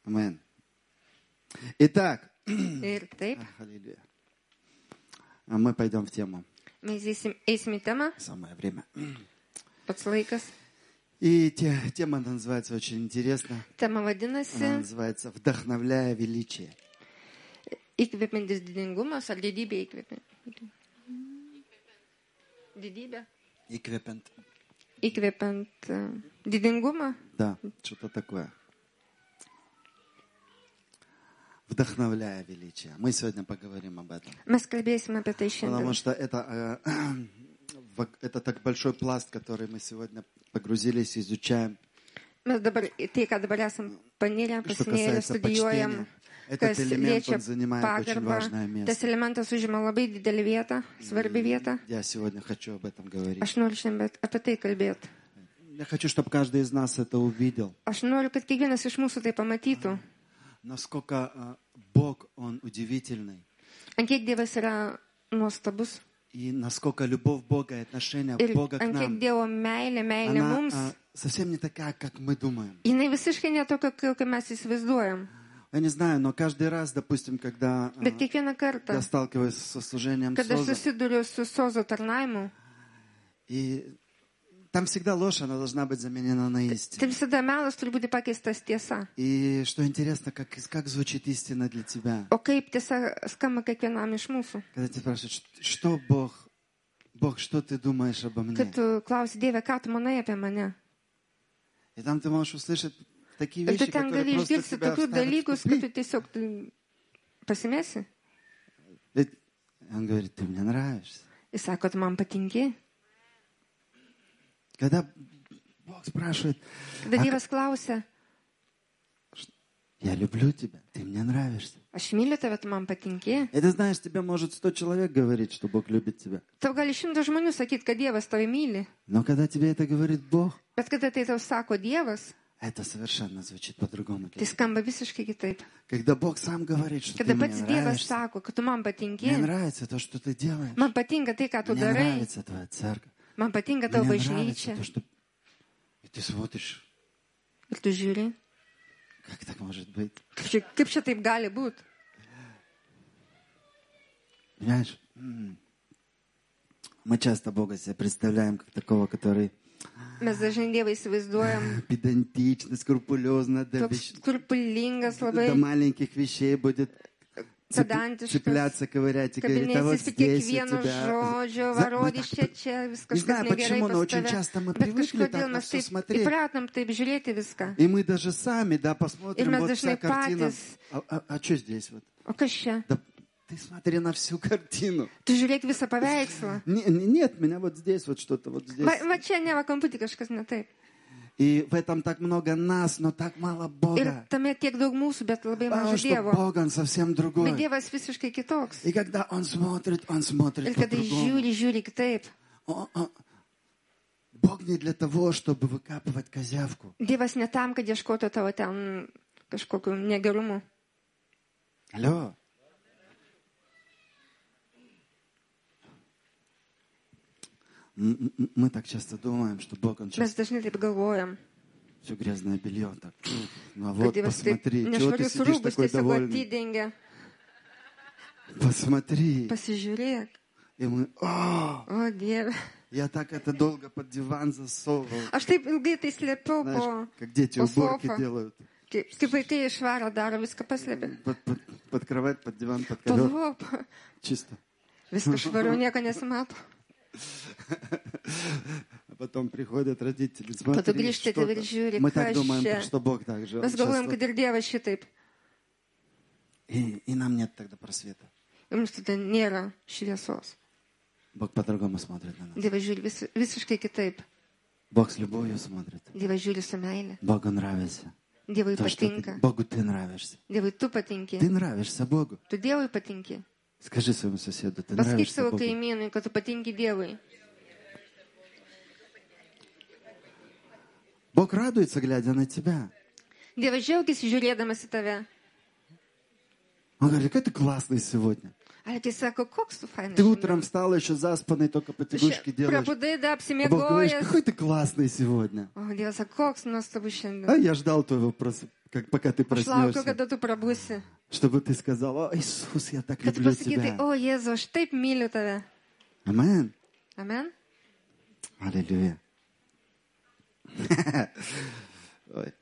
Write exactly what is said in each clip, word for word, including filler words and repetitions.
Amen. Итак, Ir taip, аллилуйя. А мы пойдем в тему. mes eisim, eisim į temą, Самое время. pats laikas. И те, тема называется очень интересно. Tema Она vadinasi называется «Вдохновляя величие». įkvepiantis didingumas ar didybė įkvepianti. Didybė. Equipment. Įkvepiant uh, didingumą. Да, что-то такое. Вдохновляя величие. Мы сегодня поговорим об этом. Mes kalbėsime apie tai Потому šiandien. что это, э, в- это так большой пласт, который мы сегодня погрузились, изучаем. Mes dabar, tai, ką dabar esam panirę, Что pasinėrę, касается studijuojam, почтения, этот kas элемент, liečia он занимает очень pagarbą. важное Tas место. elementas užima labai didelį vietą, svarbi vieta. Я сегодня хочу об этом говорить. Aš noriu šiandien apie tai kalbėti. Я хочу, чтобы каждый из нас это увидел. Aš noriu, kad kiekvienas iš mūsų tai pamatytų. Насколько э, Бог, Он удивительный. Ant kiek Dievas yra nuostabus. И насколько любовь Бога и отношение Ir Бога к ant kiek нам, Dievo meilė, meilė она mums. э, совсем не такая, как мы думаем. Jinai visiškai netokia, kokią mes įsivaizduojam. Я не знаю, но каждый раз, допустим, когда э, Bet kiekvieną kartą, я сталкиваюсь со служением kada aš СОЗа, susiduriu su sozo tarnavimu, и там всегда ложь, она должна быть заменена на tai истину. visada melas turi būti pakeistas tiesa. И что интересно, как, как звучит истина для тебя. O kaip tiesa skamba kiekvienam iš mūsų? Когда тебя спрашивают, «Ш- что Бог, Бог, что ты думаешь обо мне? Kad tu klausi Dieve, ką tu manai apie mane? И там ты можешь услышать такие Ir tu вещи, ten которые gali просто išgirsti тебя tokius вставят в dalykus, kad tu тупик. tiesiog tu pasimesi. Ведь он говорит, ты мне нравишься. Jis sako, tu man patinki. Когда Бог спрашивает, Kada А Dievas klausia, я люблю тебя, ты мне нравишься. aš myliu tave, tu man patinki. И ты знаешь, тебе может сто человек говорить, что Бог любит тебя. Tau gali šimtas žmonių sakyti, kad Dievas tave myli. Но когда тебе это говорит Бог, Bet kada tai tau sako Dievas, это совершенно звучит по-другому. tai skamba visiškai kitaip. Когда Бог сам говорит, что ты Kada мне pats Dievas нравишься, sako, kad tu man patinki, мне нравится то, что ты делаешь. man patinka tai, ką tu Мне darai, нравится твоя церковь. man patinka tavo Мне нравится bažnyčia. то, что... И ты смотришь, Ir tu žiūri, как так может быть. kaip čia, kaip čia taip gali būti. Понимаешь? М. Мы часто Бога себе представляем как такого, который Mes dažnai Dievą įsivaizduojam педантично, скрупулезно до, toks вещ- skrupulingas, до labai маленьких вещей будет цеп- pedantiškas, цепляться, ковырять и говорить, а вот kabinėsis prie здесь у kiekvieno тебя... žodžio, За- мы varodys так- čia, čia, viskas Не знаю kas negerai почему, но pas очень tave. часто мы Bet привыкли так kažkodėl на mes все taip смотреть. įpratom taip žiūrėti viską. И мы даже сами, да, Ir посмотрим, mes вот вся dažnai картина. patys, А, а- а что здесь вот? o kas čia? Да ты смотри на всю картину. Tu žiūrėk visą paveikslą. Не- не- нет, меня вот здесь вот что-то, вот здесь. Va, va čia ne va kamputį kažkas ne taip. И в этом так много нас, но так мало Ir Бога. tame tiek daug mūsų, bet labai Потому mažai что Dievo. Бог, Он совсем Bet другой. Dievas visiškai kitoks. И когда Он смотрит, Он смотрит Ir kada по-другому. žiūri, žiūri kitaip. Он- он- Бог не для того, чтобы выкапывать козявку. Dievas ne tam, kad ieškotų tavo ten kažkokiu negerumu. Алло. М- м- Мы так часто думаем, что Бог, Он Mes сейчас dažnai taip galvojam. все грязное белье так. Ну а Kad вот Dievas taip посмотри, чего ты nešvarius сидишь rūbus такой tiesiog довольный? atidengia. Посмотри. Pasižiūrėk. И мы, о, O Dieve. я так это долго под диван засовывал. Aš taip ilgai tai slėpiau po... Знаешь, как дети по уборки софа. делают. Kaip, kaip vaikai išvaro daro, viską paslėpia. Под, под, под кровать, под диван, под Po ковер. lopą. Чисто. Viskas švaru, nieko nesimato. А потом приходят родители, Po to смотри, grįžti что ir žiūri, Мы так kas думаем, čia. что Бог так же. Он Mes galvojam, часто- kad ir Dievas šitaip. И, и нам нет тогда просвета. Ir mums tada nėra šviesos. Бог по-другому смотрит на нас. Dievas žiūri vis, visiškai kitaip. Бог с любовью смотрит. Dievas žiūri su meilė. Богу нравится. Dievui То, что ты- patinka. Богу ты нравишься. Dievui tu patinki. Ты нравишься Богу. Tu Dievui patinki. Скажи своему соседу, ты Pasakyk нравишься savo Богу. kaimynui, kad tu patinki Dievui. Бог радуется, глядя на тебя. Dievas džiaugiasi žiūrėdamas į tave. Он говорит, какой ты классный сегодня. Ale tai sako, koks tu fainas. Ты утром встал еще заспанный, только потягушки делаешь. Prabudai, da А Бог говорит, apsimiegojęs. какой ты классный сегодня. O Dievas sako, koks nuostabus А šiandien. я ждал твоего, прос- как, пока ты Aš laukiu, проснешься, kada tu prabusi. чтобы ты сказал: о, Иисус, я так Kad tu люблю pasakytai, тебя. o Jėzau, aš taip myliu tave. Амен. Amen. Аллилуйя. Ой.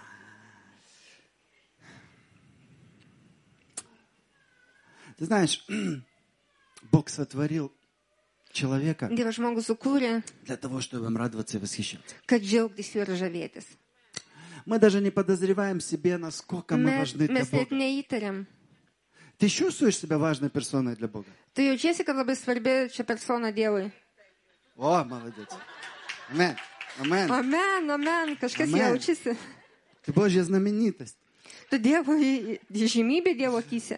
Ты знаешь, Бог сотворил человека Dievas žmogų sukūrė, для того, чтобы им радоваться и восхищаться. kad džiaugtis ir žavėtis. Мы даже не подозреваем себе, насколько мы Mes, важны для mes net Бога. neįtariam. Ты чувствуешь себя важной персоной для Бога? Tu jaučiasi, kad labai svarbi čia persona Dievui. О, молодец. Амен. Амен. Amen, amen, kažkas Amen. jaučiasi. Ты Божья знаменитость. Tu Dievo į- žymybė Dievo akise.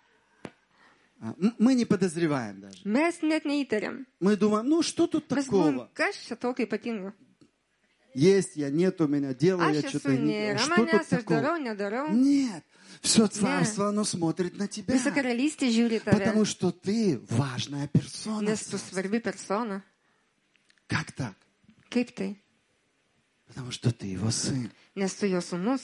А, м- Мы не подозреваем даже. Mes net neįtariam. Мы думаем, ну что тут Mes galvom, такого? kas čia tokio ypatingo. Есть я, нет у меня, делаю я Aš что-то. esu не- nėra Что тут manęs, aš такого? darau, nedarau. Нет. Все царство, оно смотрит на тебя. Visa karalystė žiūri tave, Потому что ты важная персона. nes tu svarbi persona. Как так? Kaip tai? Потому что ты его сын. Nes tu jo sūnus,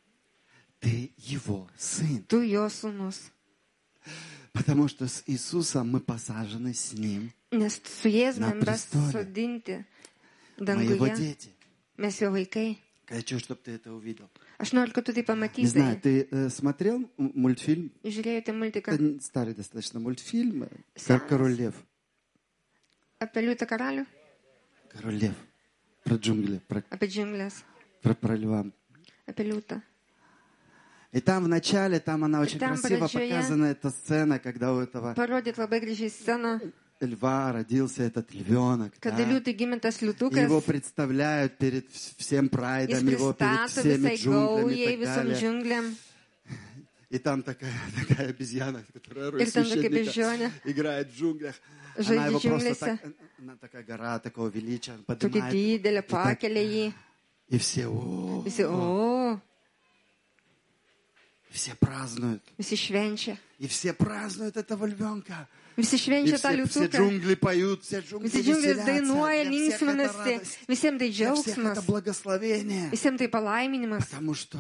Ты его сын. tu jo sūnus. Потому что с Иисусом мы посажены с Ним. Nes su Jėzumi Na mes prestolė. sodinti Мы его danguje. дети. Mes jo vaikai. Хочу, чтобы ты это увидел. Aš noriu, kad tu tai Не знаю, pamatytum. ты э, смотрел м- мультфильм? Žiūrėjote multiką Это старый достаточно мультфильм. э, Сеанс. Кор- Король Лев. apie liūtą karalių, Король Лев. Про джунгли, про, apie džinglės, про, про льва. apie liūtą. И там в начале, там она очень там красиво pradžioje- показана, эта сцена, когда у этого Parodyt labai gražiai sceną, льва родился этот львенок. kad да. liūtui gimtas И liūtukas, его представляют перед вс- всем jis прайдом, его перед pristato всеми visai джунглями gaujai, и так visom далее. džiunglėm. И там такая, такая обезьяна, которая роль Ir ten tokia священника beždžionė играет в джунглях. Она žaidžia его просто džiunglėse. так, она такая гора такого величия, он Tokia поднимает. didelė и, так- pakelia jį. и все, о, Visi, o, все празднуют. visi švenčia. И все празднуют этого львенка. Visi И švenčia tą все, все liūtuką. джунгли поют, все джунгли Visi džiunglės веселятся. dainuoja, Для всех это linksminasi. радость. Visiems tai Для всех džiaugsmas. это благословение. Visiems tai palaiminimas. Потому что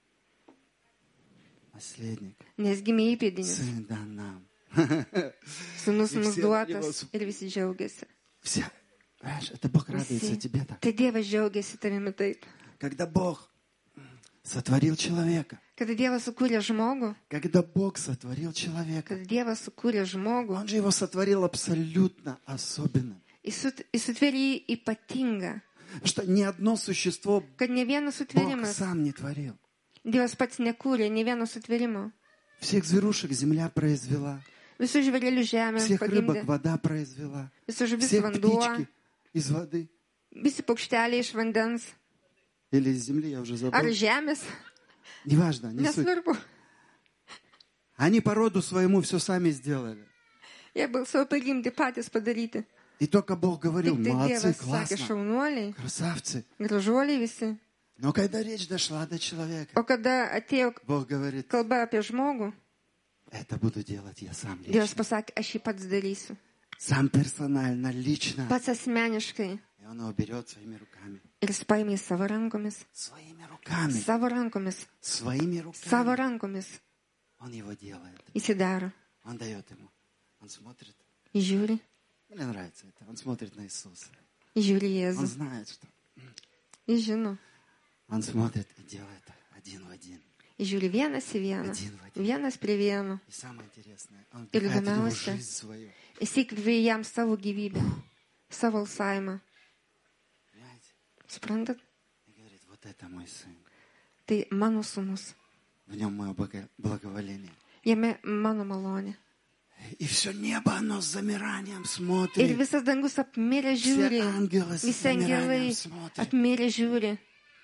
наследник, Nes gimė įpėdinis. сын дан нам. Sūnus Ir mums visi duotas Dievas- ir visi džiaugiasi. Все. Знаешь, это Бог радуется Visi. тебе так. Tai Dievas džiaugiasi tavimi taip. Когда Бог сотворил человека, Kada Dievas sukūrė žmogų, когда Бог сотворил человека, kada Dievas sukūrė žmogų, Он же его сотворил абсолютно особенно. jis sut- jis sutvėrė jį ypatingą. Что ни одно sущество Kad ne vienas Бог sutvėrimas, сам не tvorил. Dievas pats nekūrė ne vieno sutvėrimo. Всех зверушек земля произвела, Visus žvėrelius žemė всех рыбок pagimdė, вода произвела, visus žuvis всех vanduo, птички из воды. visi paukšteliai iš vandens. Или из земли, я уже Ar забыл. žemės, Неважно, не суть. nesvarbu. Они по роду своему все сами сделали. Jie buvo savo prigimti patys padaryti. И только Бог говорил, Tik tai молодцы, Dievas sakė, классно, šaunuoliai, красавцы. gražuoliai visi. Но когда речь дошла до человека, O kada atėjo Бог говорит, kalba apie žmogų, это буду делать я сам Dievas лично. pasakė, aš jį pats darysiu. Сам персонально, лично. Pats asmeniškai. И он его берет своими руками. Ir jis paėmė savo rankomis. Своими руками. Savo rankomis. Своими Savo руками. rankomis. Он его делает. Įsidaro. Он дает ему. Он смотрит. Įžiūri. Мне нравится это. Он смотрит на Иисуса. Įžiūri Он Jėzų. знает, что Jis žino. он смотрит и делает один в один. Įžiūri vienas į vieną. Один в один. Vienas prie vieno. И самое интересное, он Ir вдыхает в него įdomiausia, жизнь свою. jis įkvėpė jam savo gyvybę. Savo alsavimą. Понимаете? Suprantat? И говорит, вот это мой сын. Tai mano sūnus. В нем мое бого- благоволение. Jame mano malonė. И все небо, оно с замиранием Ir смотрит. visas dangus apmirę Все žiūri. ангелы с Visi angelai замиранием смотрят. apmirę žiūri.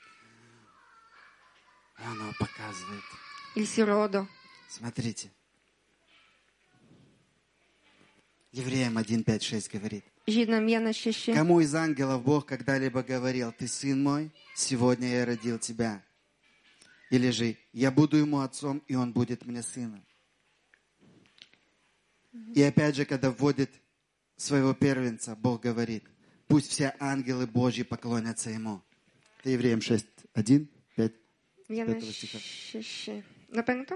И оно показывает. Ir jis įrodo. Смотрите. Евреям один, пять, шесть говорит. Žydam vienas šeši. Кому из ангелов Бог когда-либо говорил, ты сын мой, сегодня я родил тебя? Или же, я буду ему отцом, и он будет мне сыном? И опять же, когда вводит своего первенца, Бог говорит, пусть все ангелы Божьи поклонятся Ему. Это Евреям шесть, один, пять. Vienas šeši. Nuo penkto?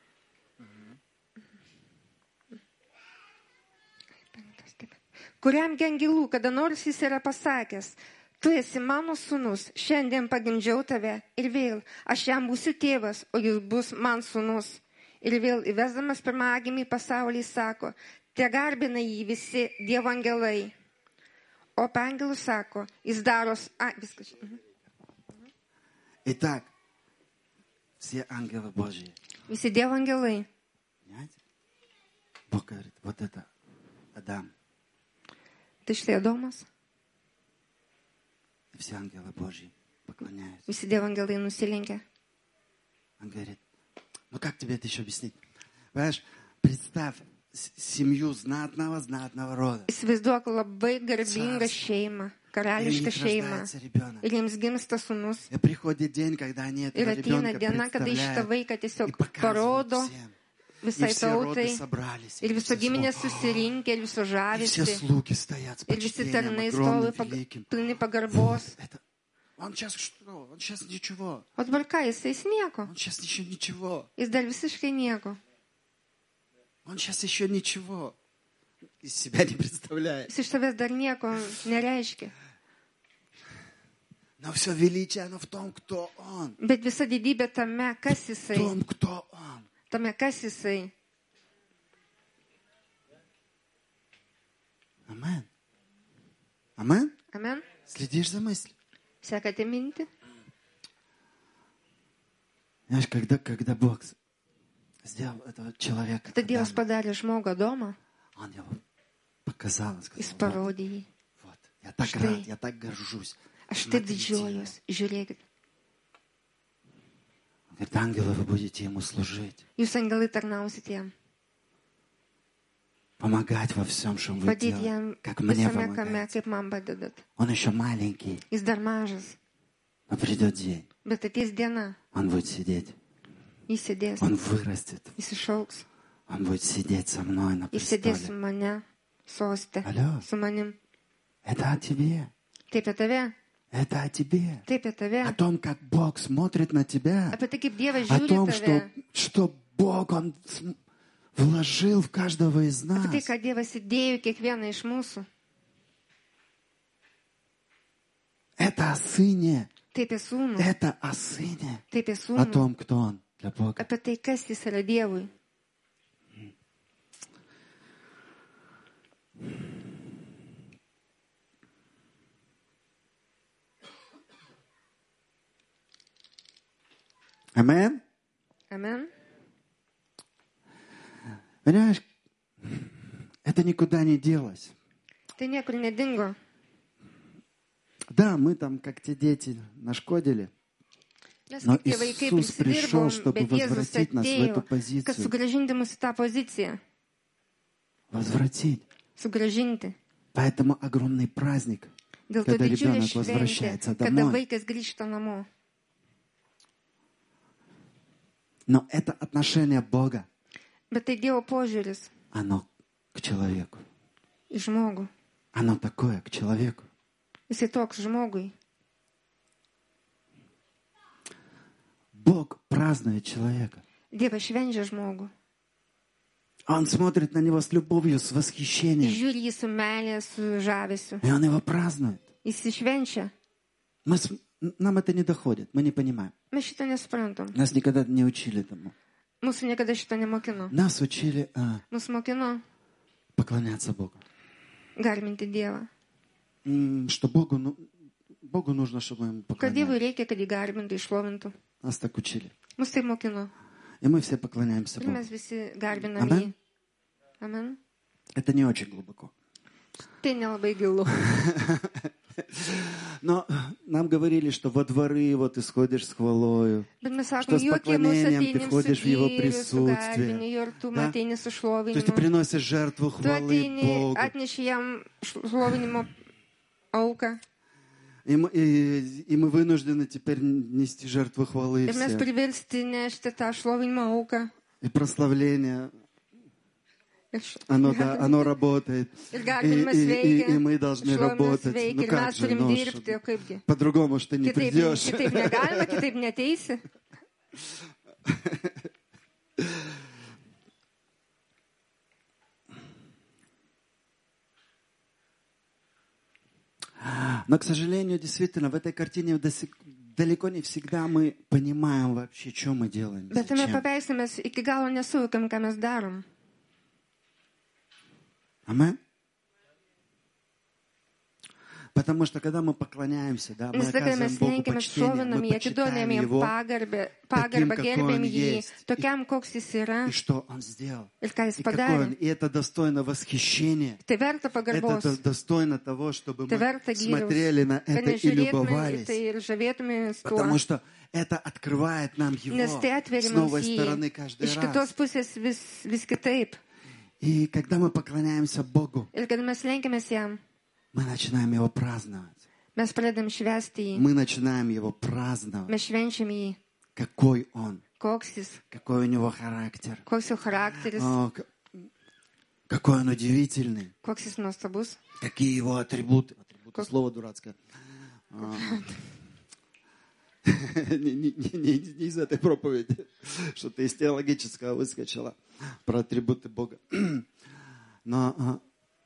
Penktas, taip. Kuriam angelų, kada nors jis yra pasakęs, tu esi mano sūnus, šiandien pagimdžiau tave ir vėl, aš jam būsiu tėvas, o jis bus man sūnus. Ir vėl įvesdamas pirmagimį pasaulį sako, te garbina jį visi Dievo angelai. O apie angelus sako, jis daros... A, viskas. Итак, все ангелы Божьи. Visi Dievo angelai. Понимаете? Бог говорит, вот это Адам. Tai štai Adomas. И все ангелы Божьи поклоняются. Visi Dievo angelai nusilenkia. Он говорит, ну как тебе это еще объяснить? Понимаешь, представь семью знатного, знатного рода. Įsivaizduok labai garbingą šeimą, karališką šeimą. Ir jiems gimsta sūnus. И приходит день, когда они этого Ir ateina ребенка diena, kada šitą представляют vaiką tiesiog и показывают parodo всем. И visai все роды tautai. собрались. Ir И viso все giminė слуги. susirinkė, ir viso И все žavisi. слуги стоят с Ir visi почтением tarnai огромным, stovi pag- великим. pilni pagarbos. Вот это. Он сейчас что? Он сейчас ничего. O dabar ką, jisai jis nieko. Он сейчас еще ничего. Jis dar visiškai nieko. Он сейчас еще ничего. Из себя не представляет. Jis iš savęs dar nieko nereiškia. Но все величие, оно в том, кто он. Bet visa didybė tame, kas В jisai. том, кто он. Tame, kas jisai. Амен. Амен? Amen. Следишь за мыслью? Sekate mintį? Знаешь, когда, когда Бог сделал этого человека, Tada Dievas Адама, padarė žmogų Adomą, он его показал и jis сказал, вот, parodė jį. вот, я так Шты. рад, я так горжусь. Aš taip Смотрите. didžiuojuos. Žiūrėkit. Он говорит, ангелы, вы будете ему служить, Jūs angelai tarnausite jam. помогать во всем, что вы Padėti делаете, jam как мне visame kame, помогаете. kaip man padedat. Он еще маленький, Jis dar mažas. но придет день, Bet ateis diena. он будет сидеть, Jis sėdės. он вырастет, Jis išauks. он будет сидеть со мной на Jis sėdės su престоле. mane. Soste. Алло, Su manim. это о тебе, Taip apie tave. это о тебе, Taip apie о tave. том, как Бог смотрит на тебя. Apie tai, kaip Dievas О žiūri том, į что, tave. что Бог, Он см- вложил в каждого из Apie tai, нас. ką Dievas įdėjo į kiekvieną iš mūsų. Это о Сыне. Taip apie sūnų. Это о Сыне. Taip apie О sūnų. том, кто Он для Бога. Apie tai, kas jis yra Dievui. Амен? Amen. Понимаешь, это никуда не делось. Tai niekur nedingo. Да, мы там, как те дети, нашкодили. Mes Но kaip tie vaikai Иисус пришел, prisidirbom, чтобы bet Jėzus возвратить нас в эту atėjo, kad позицию. sugražinti mus į tą poziciją. Возвратить. Sugražinti. Поэтому огромный праздник, Dėl to когда didžiulė ребенок šventė, возвращается kada домой. vaikas grįžta namo. Но это отношение Бога, Bet tai Dievo požiūris оно к человеку. į žmogų. Оно такое к человеку. Jisai toks žmogui. Бог празднует человека. Dievas švenčia žmogų. Он смотрит на него с любовью, с восхищением. Žiūri jį su meilė, su žavesiu. И он его празднует. Jis išvenčia. Мы с- нам это не доходит, мы не понимаем. Mes šitą nesuprantam. Нас никогда не учили этому. Mūsų niekada šito nemokino. Нас учили а, Mūsų mokino поклоняться Богу. garbinti Dievą. М, Что Богу, ну, Богу нужно, чтобы мы ему Kad Dievui поклонялись. reikia, kad jį garbintų, išlovintų. Нас так учили. Mus tai mokino. И мы все поклоняемся Ir Богу. mes visi garbinam Amen. jį. Amen. Это не очень глубоко. Tai nelabai gilu. Но нам говорили, что во дворы вот ты сходишь с хвалою. Bet mes sakom, Что с juk į mūsų поклонением ты ateinim su входишь в Его gyriu, su присутствие. garbiniu ir tu Да? ateini su То есть ты šlovinimu. приносишь жертву Tu хвалы ateini, Богу. atneši jam šlovinimo auką. И мы, и, и мы вынуждены теперь нести жертву хвалы Ir mes все. priversti nešti tą šlovinimo auką. И прославление. Оно, да, оно работает. И, Ir garbinimas и- и- veikia, и мы должны šlovimas работать. veikia, Ну ir как mes же, turim ну, dirbti, o что- kaipgi. по-другому ж ты не Kitaip, придешь. kitaip negalima, kitaip neteisi. Но, к сожалению, действительно, в этой картине доси- далеко не всегда мы понимаем вообще, что мы делаем. Bet tame Зачем. paveiksle mes iki galo nesuvokiam, ką mes darom. Амен. Потому что, когда мы поклоняемся, да, мы Nes tada, kai оказываем mes Богу lenkiamės, почтение, šlovinam мы jį, atiduodam почитаем jam Его, pagarbę, таким, pagarbą какой gerbėm Он jį, есть. tokiam, koks jis yra и что Он сделал. ir ką jis И, какой он, padarė. и это достойно восхищения. Tai verta Это pagarbos. до- достойно того, чтобы Tai мы verta gyriaus. смотрели на Kad это и nežiūrėtume į любовались. tai ir žavėtume tuo. Потому что это открывает нам Его Nes tai atveria с mums новой jį стороны каждый iš раз. kitos pusės vis, vis kitaip. И когда мы поклоняемся Богу, Ir kad mes lenkiamės jam, мы начинаем Его праздновать. mes pradedam švęsti jį, Мы начинаем Его праздновать. mes švenčiam jį, Какой Он, koks jis, какой у Него характер, koks jo charakteris, О, к- какой Он удивительный, koks jis nuostabus, какие Его атрибуты. Атрибуты, Как- слово дурацкое. А. Не, не- не- не- не из этой проповеди, что-то из теологического выскочило про атрибуты Бога. Но а,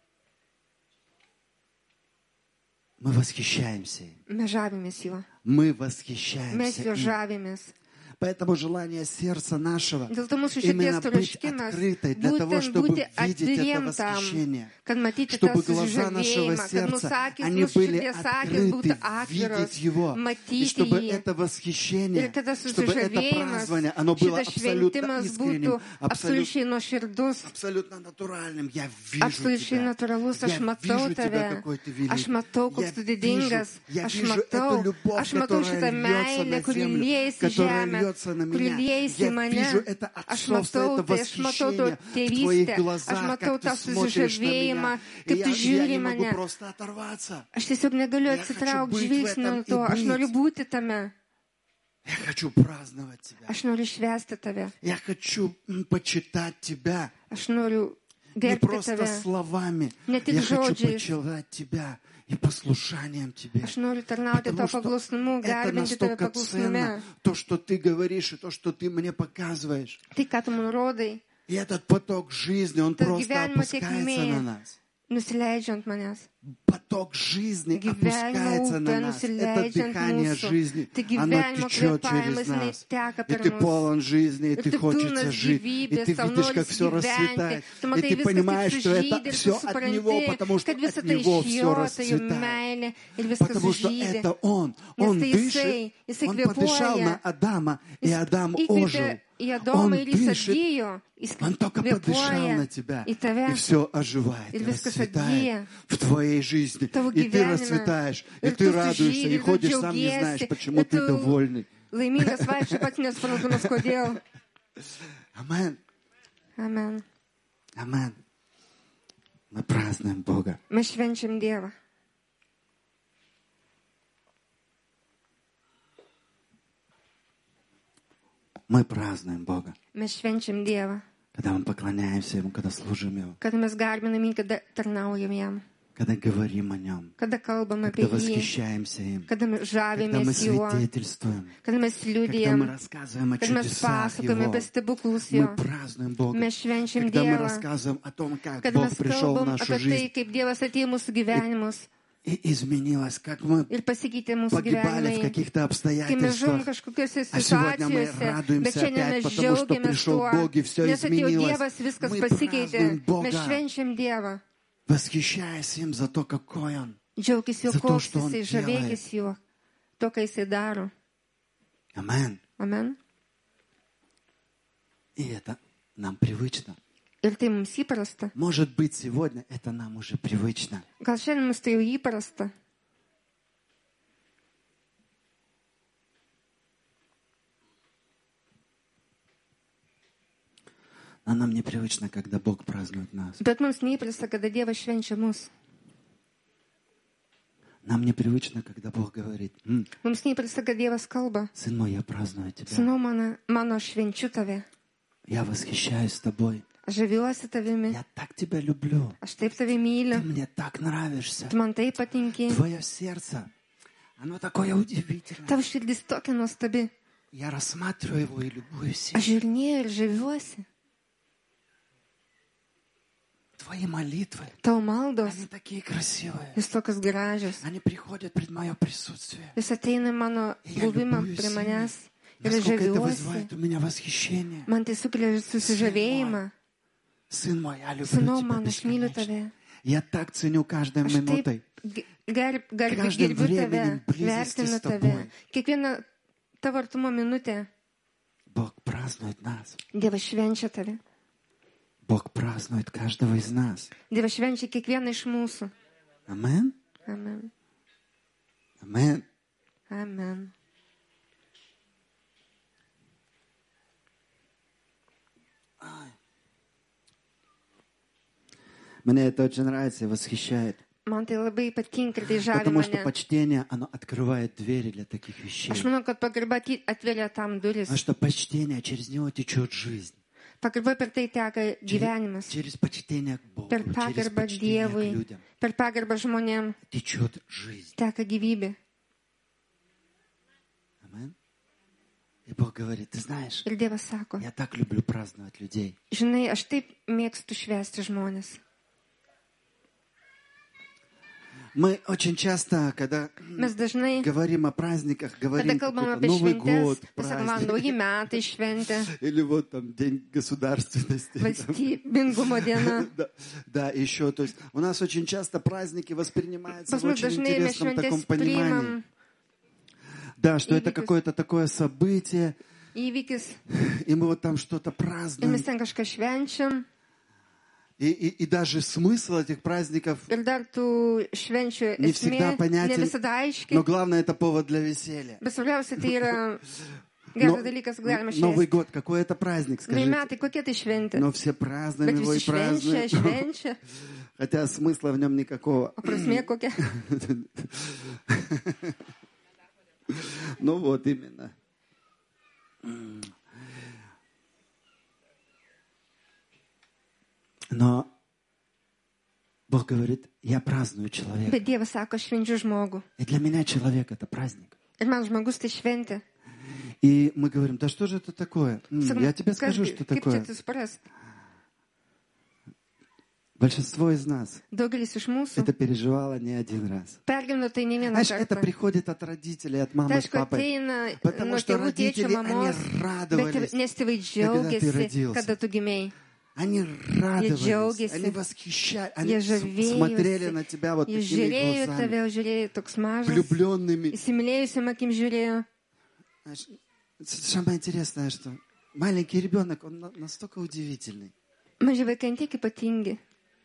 мы восхищаемся им. mes žavimės juo, Мы mes восхищаемся juo им. žavimės. Поэтому желание сердца нашего Dėl to mūsų именно širdies быть troškimas открытой для того, būtent чтобы būti видеть это atviriem tam, восхищение. kad matyti tą Чтобы глаза нашего susižavėjimą, kad mūsų сердца, akis, они mūsų были širdies akis būtų открыты atviros, видеть Его. И matyti чтобы jį. это восхищение, Ir tada чтобы это susižavėjimas, празднование, оно было šitas абсолютно šventimas искренним, būtų абсолютно, absoliučiai nuoširdus, абсолютно натуральным. Я вижу absoliučiai тебя. natūralus. Aš Я matau вижу тебя, tave, какой ты aš великий. matau, Я koks tu вижу, didingas, я aš вижу эту matau, любовь, aš matau которая šitą льется meilę, на kuri землю, liejasi которая žemę, льется на kuri меня. liejasi Я mane. вижу это Aš отцовство, matau, это tai aš matau to восхищение в твоих tėvystę, aš глазах, matau как ты tą смотришь на susižavėjimą, меня. И kaip я, tu я žiūri не могу mane. просто оторваться. Aš tiesiog negaliu Я хочу atsitraukti быть в žvilgsnio этом nuo и to, aš быть. noriu būti tame, Я хочу праздновать тебя. aš noriu švęsti tave, Я хочу м, почитать тебя. aš noriu Не gerbti просто tave, словами. Не tik Я хочу žodžiais. почитать тебя и послушанием тебе. aš noriu tarnauti Потому to что paklusnumu, это garbinti tave настолько paklusnume. ценно, то, что ты говоришь, и то, что ты мне показываешь. Tai, ką tu man rodai, И этот поток жизни, он Tas просто gyvenimo опускается tėkmė. на нас. nusileidžia ant manęs. Поток жизни Gyvenimo опускается на upė нас. Это nusileidžia ant дыхание mūsų. жизни, Tai оно gyvenimo течет kvėpavimas, через jinai нас. teka И per ты mus. полон жизни, и Ir ты tu хочется pilnas жить. И gyvybės, ты tau видишь, как norisi все gyventi. расцветает. Tu И matai ты viskas, понимаешь, kaip что это sužydi ir tu все от Него, supranti, потому что kad visa от tai Него iš все jo, tai jo расцветает. meilė ir viskas Потому что sužydi. это Он. Nes Он tai дышит, jisai, jisai Он подышал kvėpuoja. на Адама, и Jis Адам įkvėpė ожил. į Он Adomą ir jis дышит, atgyjo. Jis Он только подышал kvėpuoja на тебя, į tave. и все оживает, Ir и viskas расцветает atgyja. в твоей жизни. Tavo И ты gyvenime. расцветаешь, и Ir ты tu радуешься, sužydi, и ir tu ходишь, сам не džiaugiesi, знаешь, почему ir ты tu довольный. laimingas vaikščiai, pats nesuprantamas kodėl. Амен. Amen. Амен. Мы празднуем Бога. Mes švenčiam Dievą. Мы празднуем Бога. Mes švenčiam Dievą. Когда мы поклоняемся Ему, когда служим Ему, Kada mes garbinam jį, kada tarnaujam jam. когда говорим о Нем, Kada kalbam apie когда jį. восхищаемся Им, Kada mes когда мы žavimės juo. свидетельствуем, Kada mes когда мы liūdėjam. рассказываем о Kad mes чудесах pasakojame Его. apie stebuklus Мы jo. празднуем Бога. Mes švenčiam Когда мы Dievą. рассказываем о том, как Kad Бог mes пришел в kalbam нашу apie tai, жизнь kaip Dievas atėjo į mūsų gyvenimus и изменилось, как мы ir pasikeitė mūsų погибали в gyvenimai. каких-то Kai mes žuvom обстоятельствах. kažkokiose А сегодня мы situacijose, bet радуемся šiandien опять, mes потому что džiaugiamės пришел tuo, Бог и все nes atėjo изменилось. Dievas, viskas Мы pasikeitė. празднуем Бога, Mes švenčiam Dievą. восхищаясь им за то, какой Он. Džiaugis jo, За то, koks что он jisai, žavėkis juo, to, ką jisai daro. Амен. Amen. И это нам привычно. Ir tai mums įprasta. Может быть, сегодня это нам уже привычно. Gal šiandien mums tai jau įprasta. Но нам непривычно, когда Бог празднует нас. Bet mums neįprasta, kada Dievas švenčia mus. Нам непривычно, когда Бог говорит: «М, Mums neįprasta, kad Dievas kalba. сын мой, я праздную тебя. Sūnau, mano, mano švenčiu tave. Я восхищаюсь тобой. Aš žaviuosi tavimi, Я так тебя люблю. aš taip tave Ты myliu, мне так нравишься. tu man taip patinki, Твое сердце, оно такое удивительное. tavo širdis tokia nuostabi. Я рассматриваю его и любуюсь. Aš žiūrinėjau ir žaviuosi. Твои молитвы, Tavo maldos, они такие красивые. jūs tokios gražios. Они приходят пред мое присутствие. Jūs ateina į mano buvimą prie manęs ir aš Насколько это žaviuosi. вызывает у меня восхищение. Man tai sukelia susižavėjimą. Сын мой, я люблю Sūnau, тебя man, aš myliu бесконечно. tave. Я так ценю каждой Aš taip минутой. ge- gerb, gerb, Каждым gerbiu tave, временем близости vertinu с tave. тобой. Kiekvieną tavo artumo minutę Бог празднует нас. Dievas švenčia tave. Бог празднует каждого из нас. Dievas švenčia kiekvieną iš mūsų. Амен? Amen. Амен. Amen. Мне это очень нравится и восхищает. Man tai labai patinka ir tai žavi Потому что mane. почтение, оно открывает двери для таких вещей. Aš manau, kad pagarba ati- atveria tam duris. Потому что почтение, через него течет жизнь. Pagarba per tai teka Через, gyvenimas. через почтение к Богу, Per через pagarbą почтение к Dievui, людям per pagarbą žmonėm течет жизнь. teka gyvybė. Амен. И Бог говорит, ты знаешь, Ir Dievas sako, я так люблю праздновать людей. žinai, aš taip mėgstu švęsti žmonės. Мы очень часто, когда Mes dažnai, говорим о праздниках, kada говорим kalbam какой-то apie Новый šventes, год, pasakom, man праздник, nauji metai šventė, или вот там День государственности. valstybingumo diena. Да, да, еще, то есть у нас очень часто праздники воспринимаются Pas в mus очень dažnai mes интересном таком šventės понимании. priimam Да, что это įvykius. какое-то такое событие, įvykis и мы вот там что-то ir празднуем. mes ten kažką švenčiam. И, и, и даже смысл этих праздников Ir dar tų švenčių не esmė всегда ne понятен, visada aiški. но главное это повод для веселья. Bet svarbiausia, tai yra Но- geras dalykas, galima Новый švęsti. год, какой это праздник, Nauji скажите. metai, kokie tai šventė? Но все празднуем Bet его и visi švenčia, празднуем. švenčia. Хотя смысла в нем никакого. O prasmė kokia? Ну вот именно. Но Бог говорит, я праздную человека. Bet Dievas sako, aš švenčiu žmogų. И для меня человек это праздник. Ir man žmogus tai šventė. И мы говорим, да что же это такое? М, Sakom, Я тебе kas скажу, gi- что kaip čia такое. tu supras? Большинство из нас Daugelis iš mūsų это переживало не один раз. pergyveno tai ne vieną Знаешь, это kartą. приходит от родителей, от Tai мамы, с aišku, папой. ateina Потому nuo что tėvų, tėčio, родители, они mamos, bet радовались, tėvai- nes tėvai когда ты džiaugiasi, родился. kada tu gimėjai. Они радовались, džiaugiasi. они восхищались, они Jie с- žavėjosi. смотрели на тебя вот Jis такими žiūrėjo глазами, tave, žiūrėjo toks mažas, влюбленными. įsimylėjusiam akim žiūrėjo. Знаешь, самое интересное, что маленький ребенок, он на- настолько удивительный. Maži vaikai ant tiek ypatingi.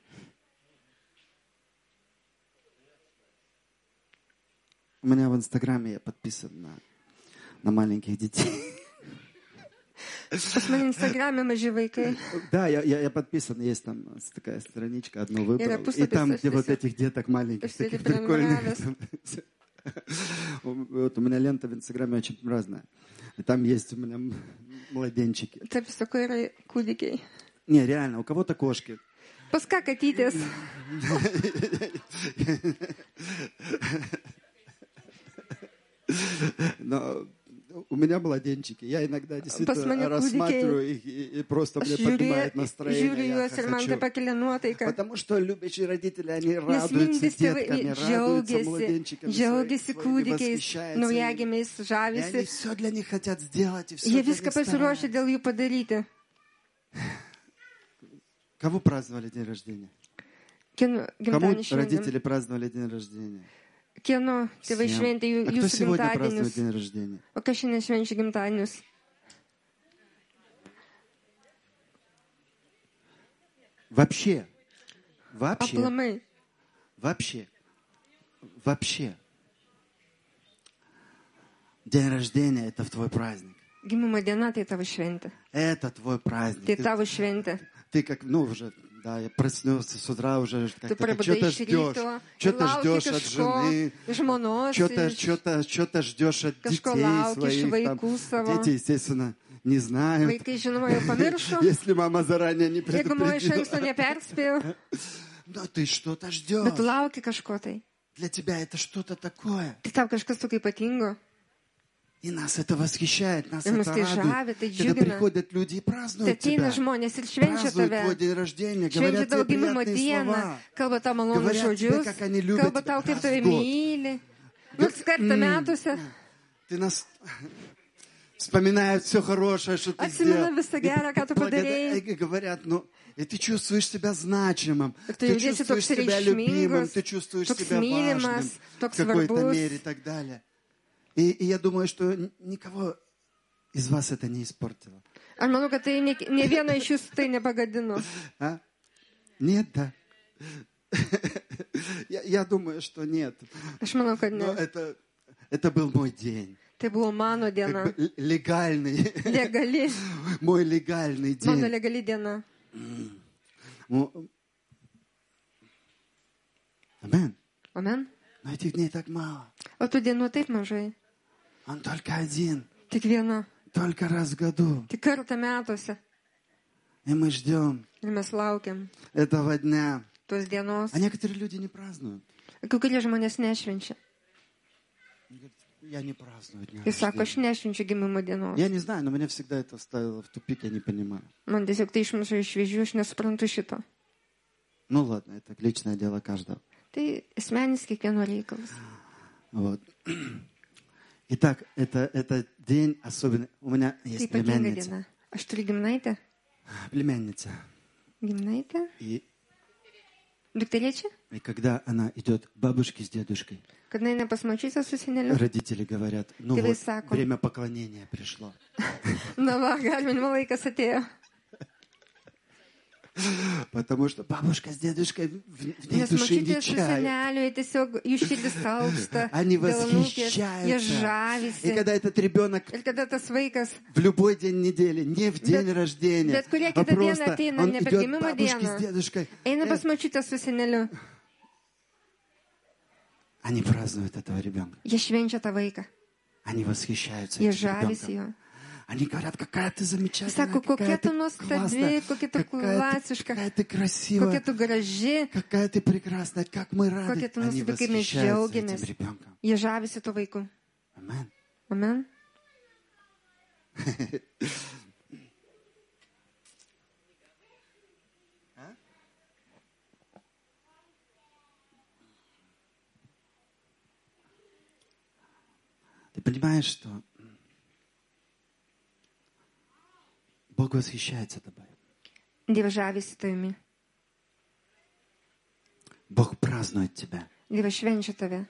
У меня в Инстаграме я подписан на, на маленьких детей. Pas mane Instagram'e maži vaikai. Да, я, я, я подписан, есть там такая страничка, одну выбрал. Я И пусть там, написано, где что вот всё- этих деток маленьких, что таких это прям прикольных. нравится. Вот у меня лента в Инстаграме очень разная. И там есть у меня м- младенчики. Taip, sakau, yra kūdikiai. Не, реально, у кого-то кошки. Pas ką katytės? Но у меня младенчики. Я иногда действительно мене рассматриваю их, и, и просто Aš мне žiūriu, поднимает žiūriu настроение. Я juos ir man tai хочу. pakelia nuotaiką. Потому что любящие родители, они Nes радуются mintys tėvai детками, радуются džiaugiasi, младенчиками, džiaugiasi своими, kūdikiais, восхищаются ими. naujagimiais, И они žavisi. все для них хотят сделать, и все Jie для viską них pasiruošę стараются. dėl jų padaryti. Кого праздновали день рождения? Kieno Кому gimtadienį šiandien? родители праздновали день рождения? Kieno tėvai Всем. šventė jų- А кто jūsų сегодня празднует gimtadienius? день рождения? O kas šiandien švenčia gimtadienius? Вообще. Вообще. Aplamai. Вообще. Вообще. День рождения — это твой праздник. Gimimo diena tai tavo šventė. Это твой праздник. Tai Ты, tavo šventė. ты как, ну, уже, да, я проснется с утра уже, Tu как-то, prabudai что-то iš ждешь. ryto, Что-то lauki ждешь от kažko, жены. žmonos, Что-то, iš- что-то, что-то ждешь от Kažko детей lauki iš своих. Там. vaikų savo. Дети, естественно, не знают. Vaikai, žinoma, jau pamiršo. Если мама заранее не Jeigu mama iš anksto предупредила. neperspėjo, Но ты что-то bet ждешь. lauki kažko tai. Для тебя это что-то такое. Tai tau kažkas tokio ypatingo. И нас это восхищает, нас И мы это скажем, радует. «Ты Когда дžiugina». приходят люди и Tai празднуют ateina тебя. žmonės ir švenčia Празднуют tave. твой день рождения, Švenčia говорят tavo тебе gimimo приятные dieną, слова. kalba tau malonius Говорят тебе, žodžius, как они любят kalba tau, kaip раз tave в год. myli. Nors kartą metuose Ты нас вспоминают все хорошее, что ты atsimena сделал. visą И gerą, ką tu благодаря- padarėjai. и говорят, ну, и ты чувствуешь себя значимым, Ir tu ты jautiesi чувствуешь toks себя любимым, reikšmingas, ты чувствуешь toks себя важным mylimas, в toks какой-то svarbus. мере и так далее. И, и я думаю, что н- никого из вас это не испортило. Aš manau, kad tai ne, ne vieno iš jūsų tai nepagadino. А? Нет, да? я, я думаю, что нет. Aš manau, kad Но ne. это, это был мой день. Tai buvo mano Как diena. бы л- легальный, Legali. мой легальный Mano день. legali diena. Ну, Амен. Amen. Но этих дней так мало. O tų dienų taip mažai. Он только один, Tik viena. только раз в году. Tik kartą metuose. И мы ждем Ir mes laukiam этого дня. tos dienos. А некоторые люди не празднуют. Kai kurie žmonės nešvenčia. Они говорят, я не праздную дня Jis sako, aš рождения. nešvenčiu gimimo dienos. Я не знаю, но меня всегда это ставило в тупик, я не понимаю. Man tiesiog tai išmuša iš vėžių, aš nesuprantu šito. Ну ладно, это lичное дело каждого. Tai asmenis kiekvieno reikalas. Вот. Итак, это, это день особенный. У меня Tai есть ypatinga племянница. diena. Aš turiu gimnaitę. Племянница. Gimnaitę? И, Dukterėčia? и когда она идет к бабушке с дедушкой, Kad eina pas mačiusę su seneliu. родители говорят, ну Tėvai вот, sako. время поклонения пришло. Na va, garbinimo laikas atėjo. Потому что бабушка с дедушкой в, в ней Nes души не mačiutė su чают. seneliu, jie tiesiog jų širdis alpsta. Они dėl anūkės, Jie восхищаются. И žavisi. когда этот ребенок Ir kada tas vaikas, в любой день недели, не в день Bet- рождения, bet kurią а kitą dieną просто ateina, он ne per идет к gimimo бабушке dieną. с дедушкой, eina э, pas mačiutę su seneliu, они празднуют этого ребенка. jie švenčia tą vaiką. Они восхищаются Jie этим žavisi ребенком. juo. Они говорят, какая ты замечательная, Sako, какая kokia tu ты nuostabi, классная, kokia tu какая ты, klasiška, какая ты kokia красивая, tu graži. какая ты прекрасная, как мы рады. Kokia tu Они nuostabi, kaip mes восхищаются этим džiaugiamės. ребенком. Jie žavisi tuo vaiku. Амен. Amen. Ты понимаешь, что Бог восхищается тобой. Dievas žavisi tavimi. Бог празднует тебя. Dievas švenčia tave.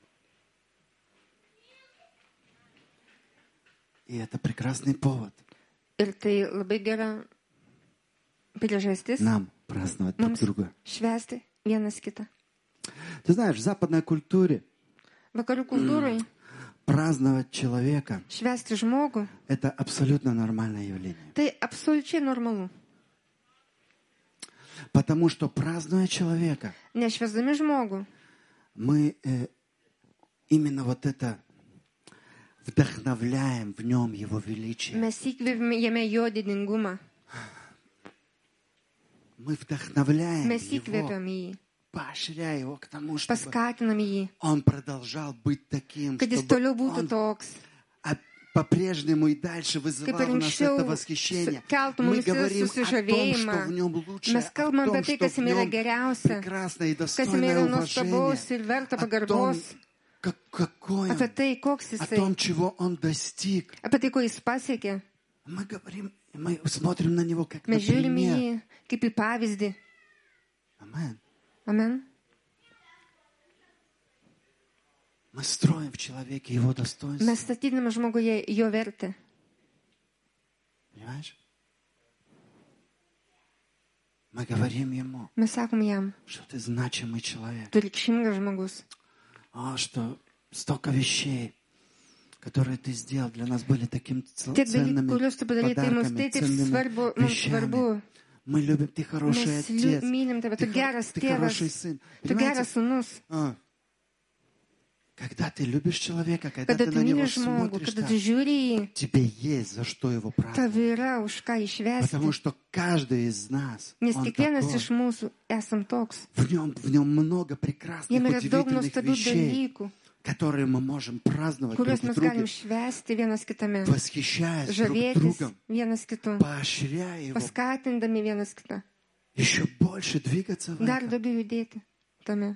И это прекрасный повод Ir tai labai gera priežastis нам праздновать друг mums друга. švęsti vienas kitą. Ты знаешь, в западной культуре Vakarų kultūrai праздновать человека švęsti žmogų – это абсолютно нормальное явление. tai absoliučiai normalu. Потому что, празднуя человека, Nešvęsdami žmogų, мы э, именно вот это вдохновляем в нем его величие. mes įkvėpime jame jo didingumą. Мы вдохновляем Mes его, įkvėpiam jį, поощряя его к тому, чтобы paskatinam jį, он продолжал быть таким, kad jis чтобы toliau būtų он toks, а, по-прежнему и дальше kaip вызывал ir у нас anksčiau это восхищение. keltų Мы mums говорим о том, что susižavėjimą. в нем лучшее, Mes kalbam о том, apie tai, что kas в jame yra нем geriausia, прекрасное и kas jame достойное yra уважение, nuostabaus ir verta о том, pagarbos, как, какой он, apie tai, koks о jisai, том, чего он достиг. apie tai, ko jis pasiekė. Мы говорим, мы смотрим на него как на Mes žiūrime пример. jį kaip į pavyzdį. Амен. Amen. Мы строим в человеке его достоинство. Mes statydami žmoguje jo vertę. Понимаешь? Мы говорим ему, Mes sakom jam, что ты значимый человек. tu reikšmingas žmogus. А что столько вещей, которые ты сделал, для нас были таким ц- Tiek dalykų, ценными kuriuos tu padarai, tai mums подарками, tai taip ценными svarbu, mums svarbu. вещами. Мы любим, ты хороший Mes отец. mylim tave, tu Ты, хо- geras ты tėvas, хороший сын. tu geras Понимаете? sūnus. А. Когда ты любишь человека, когда Kada ты tu на него myli žmogų, смотришь, kada так, tu žiūri į jį, тебе есть за что его праздновать. tave yra už ką išvesti. Потому что каждый из нас, Nes он kiekvienas такой. iš mūsų esam toks. В нем, в нем много прекрасных, Jame yra daug удивительных nuostabių вещей, dalykų, которые мы можем праздновать друг kuriuos в mes друге, galim švesti vienas kitame, восхищаясь друг žavėtis другом, vienas kitu, поощряя его, paskatindami vienas kitą, еще больше двигаться в dar этом. daugiau judėti tame.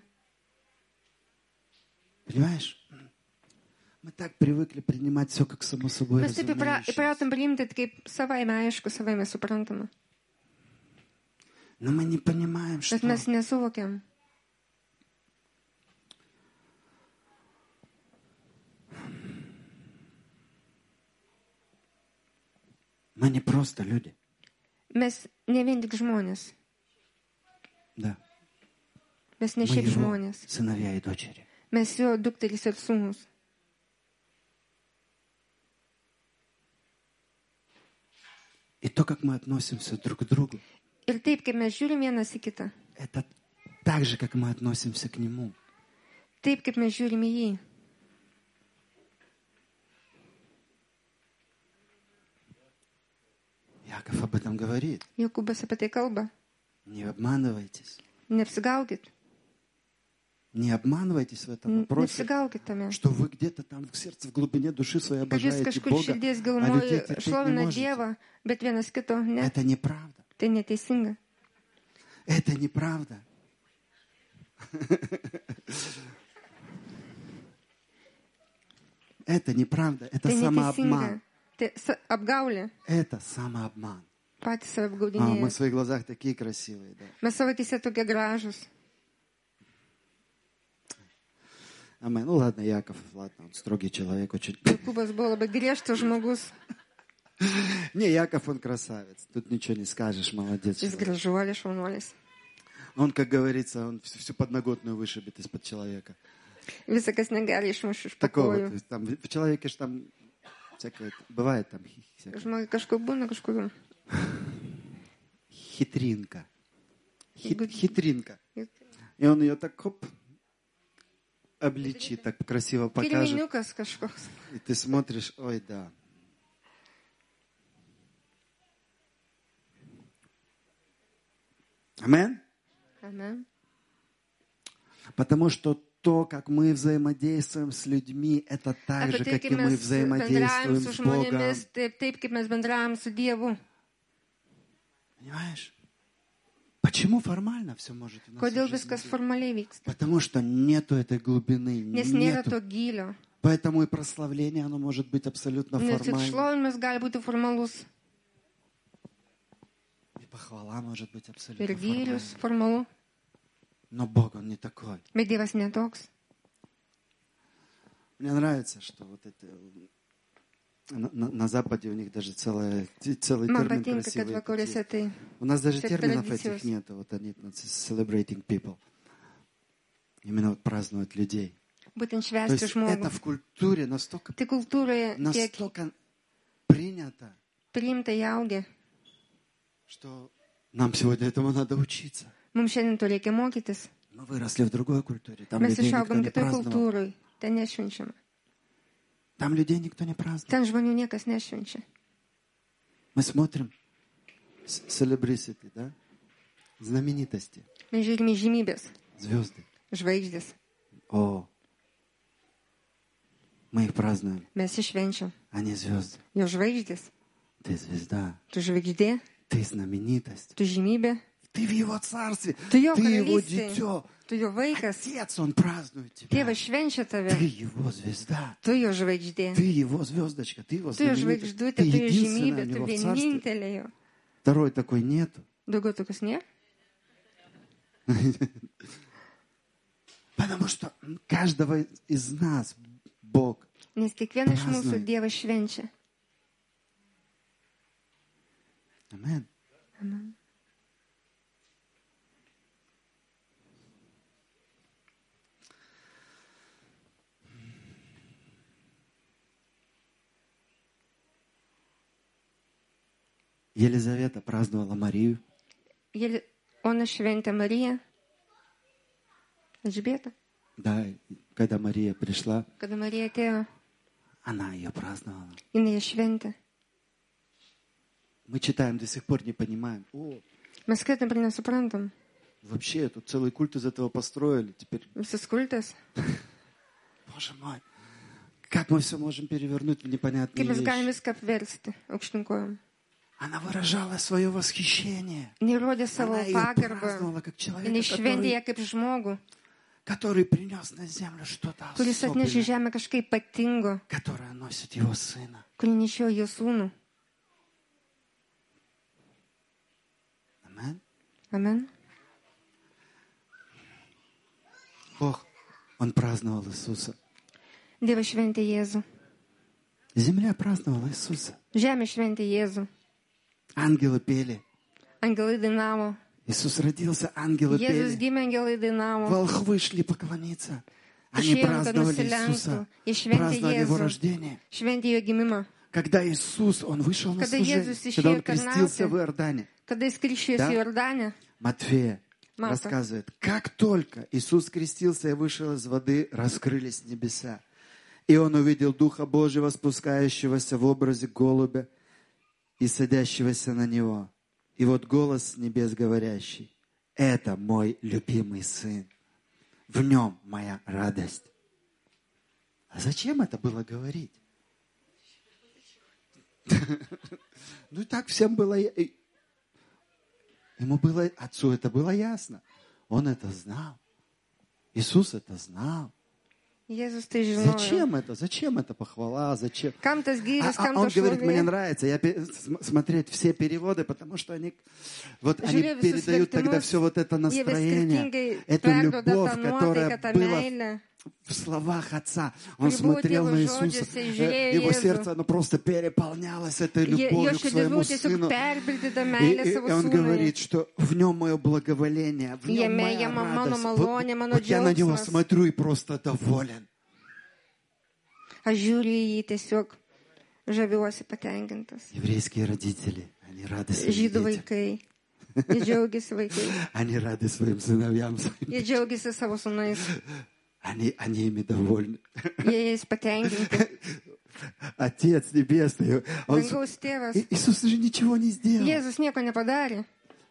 Понимаешь? Мы так привыкли принимать все как само собой Mes taip įpra- разумеющееся. įpratom priimti tai kaip savaime aišku, savaime suprantama. Но мы не понимаем, что Bet mes nesuvokiam, мы не просто люди. mes ne vien tik žmonės, Да. mes ne Мы šiaip его žmonės, сыновья и дочери. mes jo dukterys ir sūnus. И то, как мы относимся друг к другу, Ir taip, kaip mes žiūrim vienas į kitą, это так же, как мы относимся к Нему. taip, kaip mes žiūrim į jį. Яков об этом говорит. Jokūbas apie tai kalba. Не обманывайтесь. Neapsigaukit, Не обманывайтесь в этом вопросе, neapsigaukit tame. что вы где-то там в сердце, в глубине души своей Kad jūs обожаете kažkur Бога, širdies а gilumoje людей терпеть не šlovina можете. Dievą, bet vienas kito ne, Это неправда. tai neteisinga. Это неправда. Это неправда. Это Tai самообман. neteisinga. Tai sa- apgaulė. Это самообман. Patys save А, мы apgaudinėja. в своих глазах такие красивые, да. Mes savo akise tokie gražus. Амен. Ну ладно, Яков, ладно, он строгий человек очень. Jokūbas buvo labai griežtas žmogus. Не, Яков, он красавец. Тут ничего не скажешь, молодец. Jis человек. gražuolis, šaunuolis. Он, как говорится, он всю, всю подноготную вышибет из-под человека. Visa, kas negali išmuš iš Такого, то pakojų. есть, там, в человеке же там всякое, бывает там хи- всякое. Žmogai kažkur būna, kažkur. Хитринка. Хит- Гуд- хитринка. И он ее так, хоп, обличит, так красиво покажет. Kirminiukas kažkoks. И ты смотришь, ой, да. Амен? Amen. Потому что то, как мы взаимодействуем с людьми, это так Apie же, tai, как kaip и мы mes bendraujam взаимодействуем su с Богом. žmonėmis, taip, taip kaip mes bendraujam su Dievu. Понимаешь? Почему формально все может у нас Kodėl в жизни viskas быть? formaliai vyksta? Потому что нету этой глубины, Nes nėra нету. to gylio. Поэтому и прославление, оно может быть абсолютно Nes tik формальным. šlovinimas gali būti formalus. И похвала может быть абсолютно Ir формальной. gyrius formalu. Но Бог, Он не такой. Bet Dievas netoks. Мне нравится, что вот это... На, на- на Западе у них даже целая, целый Man термин patinka, kad красивый. vakaruose tai У нас даже Все терминов традиции. этих нет. Вот они, celebrating people. Именно вот празднуют людей. būtent То švęsti есть это žmogų. в культуре настолько, Tai kultūroje tiek настолько принято, priimta įaugę. что нам сегодня этому надо учиться. Mums šiandien to reikia mokytis. Мы выросли в другой культуре. Там Mes людей никто išaugom не kitoj праздновал. kultūrai. Ten nešvenčiama. Там людей никто не праздновал. Ten žmonių niekas nešvenčia. Мы смотрим с- celebrity, да? Знаменитости, Mes žiūrime į žymybės, звезды. žvaigždės. О, мы их празднуем. Mes išvenčiam. Они звезды. Jo žvaigždės. Ты звезда. Tu žvaigždė, Ты знаменитость. tu žymybė, Ты в его царстве. tu jo Ты его karalystė, дитё. tu jo vaikas. Отец, он празднует тебя. Tėvas švenčia tave. Ты его звезда. Tu jo žvaigždė. Ты его звездочка. Ты его Tu jo знаменитость. žvaigždutė, Ты tu jo единственная žymybė, у tu него в царстве. vienintelė jo. Второй такой нету. Daugiau tokius nėra. Потому что каждого из нас Бог. Nes kiekvieną iš mūsų Празднуй. Dievas švenčia. Амен. Елизавета праздновала Марию. Jeli- Ona šventė Mariją. Elžbieta. Да, когда Мария пришла, Kada Marija atėjo, она ее праздновала. jinai ją šventė. Мы читаем, до сих пор не понимаем. О, Mes skaitom ir nesuprantam. вообще, тут целый культ из этого построили. Теперь, Visas kultas. боже мой, как мы все можем перевернуть в непонятные Kaip mes galim вещи. viską apversti aukštinkojom. Она выражала свое восхищение. Jinai rodė savo Она ее pagarbą. праздновала как Jinai человека, šventė ją который, kaip žmogų, который принес на землю что-то kuris atnešė особенное, žemę kažkaip ypatingo, которое nосит его сына. kurį nešiojo jo sūnų. Амен. Amen. Бог, Он праздновал Иисуса. Dievas šventė Jėzų. Земля праздновала Иисуса. Žemė šventė Jėzų. Ангелы пели. Angelai dainavo. Иисус родился, ангелы Jėzus пели. gimė, angelai dainavo. Волхвы шли поклониться. Они Išėjo, kad праздновали nusilenktų. Иисуса. Jie šventė Праздновали Его Jėzų. рождение. Šventė jo gimimą. Когда Иисус, Он вышел на Когда служение, Иисус когда Он išėjo крестился tarnauti. в Иордане. Kada jis krikščijosi Да. Jordane, Матфея Марка. рассказывает, как только Иисус крестился и вышел из воды, раскрылись небеса. И Он увидел Духа Божьего, спускающегося в образе голубя и садящегося на Него. И вот голос с небес говорящий: «Это мой любимый Сын, в Нем моя радость». А зачем это было говорить? Ну и так всем было... я- Ему было, Отцу это было ясно. Он это знал. Иисус это знал. Jėzus tai žinojo. Зачем это? Зачем это похвала? Зачем? Kam tas А- gyris, а kam он tas говорит, мне šlovė. нравится я пе- см- смотреть все переводы, потому что они, вот они Žiūrėjau visus передают тогда vertimus, все вот это Jie vis настроение, skirtingai эту perduoda любовь, tą nuotaiką, которая tą была meilę. в словах Отца. Он Kuri buvo смотрел Dievo на Иисуса, žodžiuose, э, žiūrėjo его Jėzų. сердце, оно просто переполнялось этой Jie- Jo любовью к širdis своему buvo tiesiog Сыну. perpildyta И, meilė и- savo и он sūnui. говорит, что в нем мое благоволение, в нем Jame моя jame mano радость. malonė, Вот, mano вот я на него džiaugsmas. смотрю и просто доволен. Aš žiūriu į jį tiesiog žaviuosi patenkintas. Еврейские родители, они рады своим Žydų детям. vaikai. Jie džiaugiasi vaikai. Они рады своим сыновьям. своим. Jie džiaugiasi savo sūnais. Они, они ими довольны. Jie jais patenkinti. Отец Небесный. Он- Dangaus tėvas. И- Иисус же ничего не сделал. Jėzus nieko nepadarė.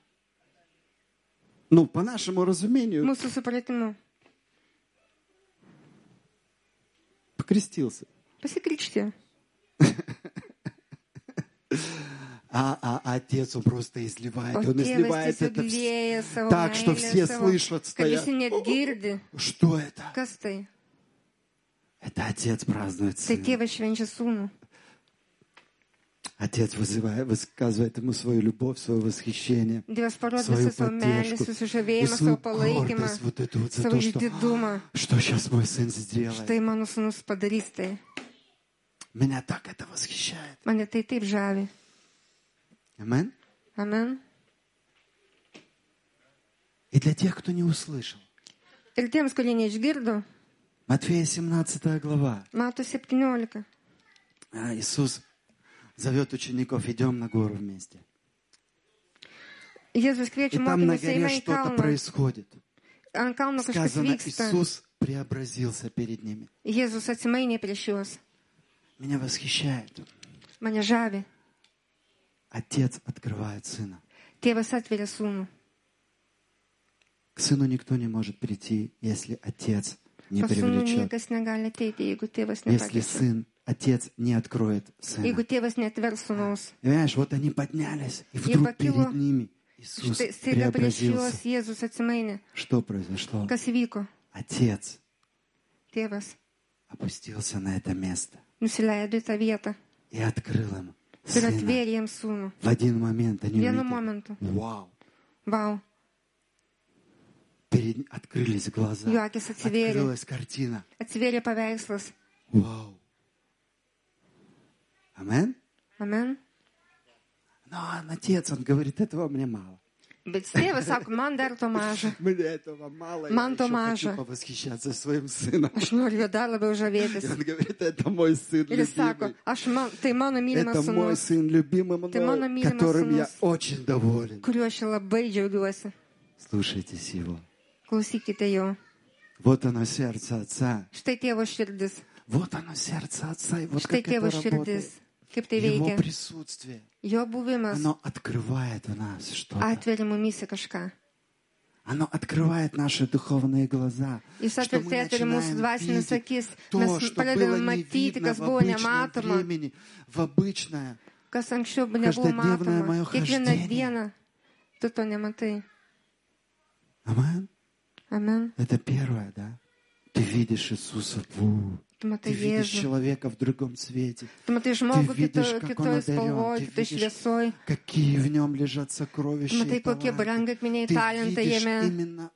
Ну, по нашему разумению, Mūsų supratimu. покрестился. Pasikrikštė. А, а отец, он просто изливает. O Он tėvas изливает tiesiog это в- lieja savo так, что meilę, все savo- слышат, kad стоят. visi net girdi. Что это? Kas tai? Это отец празднует Tai сына. tėvas švenčia sūnų. Отец вызывает, высказывает ему свою любовь, свое восхищение, Dievas parodė свою visą savo meilę, поддержку и susižavėjimą, свою savo palaikymą, гордость вот эту вот за savo то, что, išdidumą. что сейчас мой сын сделает. Štai mano sūnus padarys tai. Меня так это восхищает. Mane tai taip žavi. Амен. Amen. И для тех, кто не услышал. Ir tiems, kurie neišgirdo, Матфея семнадцатая глава. Mato septyniolika. А, Иисус зовет учеников, идем на гору вместе. Jėzus И kviečia там на mokinius eina горе į что-то kalną. происходит. Ant kalno kažkas Сказано, vyksta. Иисус преобразился перед ними. Jėzus atsimainė prieš juos. Меня восхищает. Mane žavi. Отец открывает сына. Tėvas atveria sūnų. К сыну никто не может прийти, если отец не Pas sūnų привлечет. niekas negali ateiti, jeigu tėvas Если nepakviečia. сын, отец не откроет Jeigu сына. tėvas neatvers sūnaus. Понимаешь, вот они поднялись, и Jie вдруг pakilo. перед ними Иисус Štai staiga prieš juos преобразился. Jėzus atsimainė. Что произошло? Kas įvyko? Отец Tėvas опустился на это место nusileido į tą vietą и открыл им ir сына. atvėrė jiems sūnų. В один момент они Vienu увидели. momentu. Вау! Vau, Перед... Открылись глаза. jų akis atsivėrė. Открылась картина. Atsivėrė paveikslas. Вау! Амен? Amen. Но он отец, он говорит, этого мне мало. Bet tėvas sako, man dar to maža. Мне этого мало. Man Я to еще maža. хочу повосхищаться своим сыном. Aš noriu jo dar labiau И žavėtis. он говорит, это мой сын Ir jis sako, любимый. aš man, tai mano mylimas Это мой sūnus, сын любимый, Ты мano мной, mylimas которым я sūnus. очень доволен. kuriuo aš labai džiaugiuosi. Слушайтесь его. Klausykite jo. Вот оно сердце Отца. Štai tėvo širdis. Вот оно сердце Отца. И вот Štai как это tėvo работает. širdis. Kaip tai Его veikia. присутствие. Jo buvimas Оно открывает в нас что-то. atveria mumyse kažką. Оно открывает наши духовные глаза. Jis Что мы atveria atveria mūsų начинаем dvasinės видеть akis. то, Mes что было pradedame не matyti, видно kas в buvo обычном nematoma, времени, в обычное. kas anksčiau nebuvo Каждодневное matoma. мое Kiekvieną хождение. dieną tu to nematai. Амен. Amen. Это первое, да? Ты видишь Иисуса. Ву. Tu matai Ты видишь Jėzų. человека в другом свете. Tu matai žmogų видишь, kito, как он kitoj одарен. spalvoj, Ты kitoj видишь, šviesoj. какие в нем лежат Tu сокровища matai, и kokie таланты. brangakmeniai Ты talentai видишь jame. именно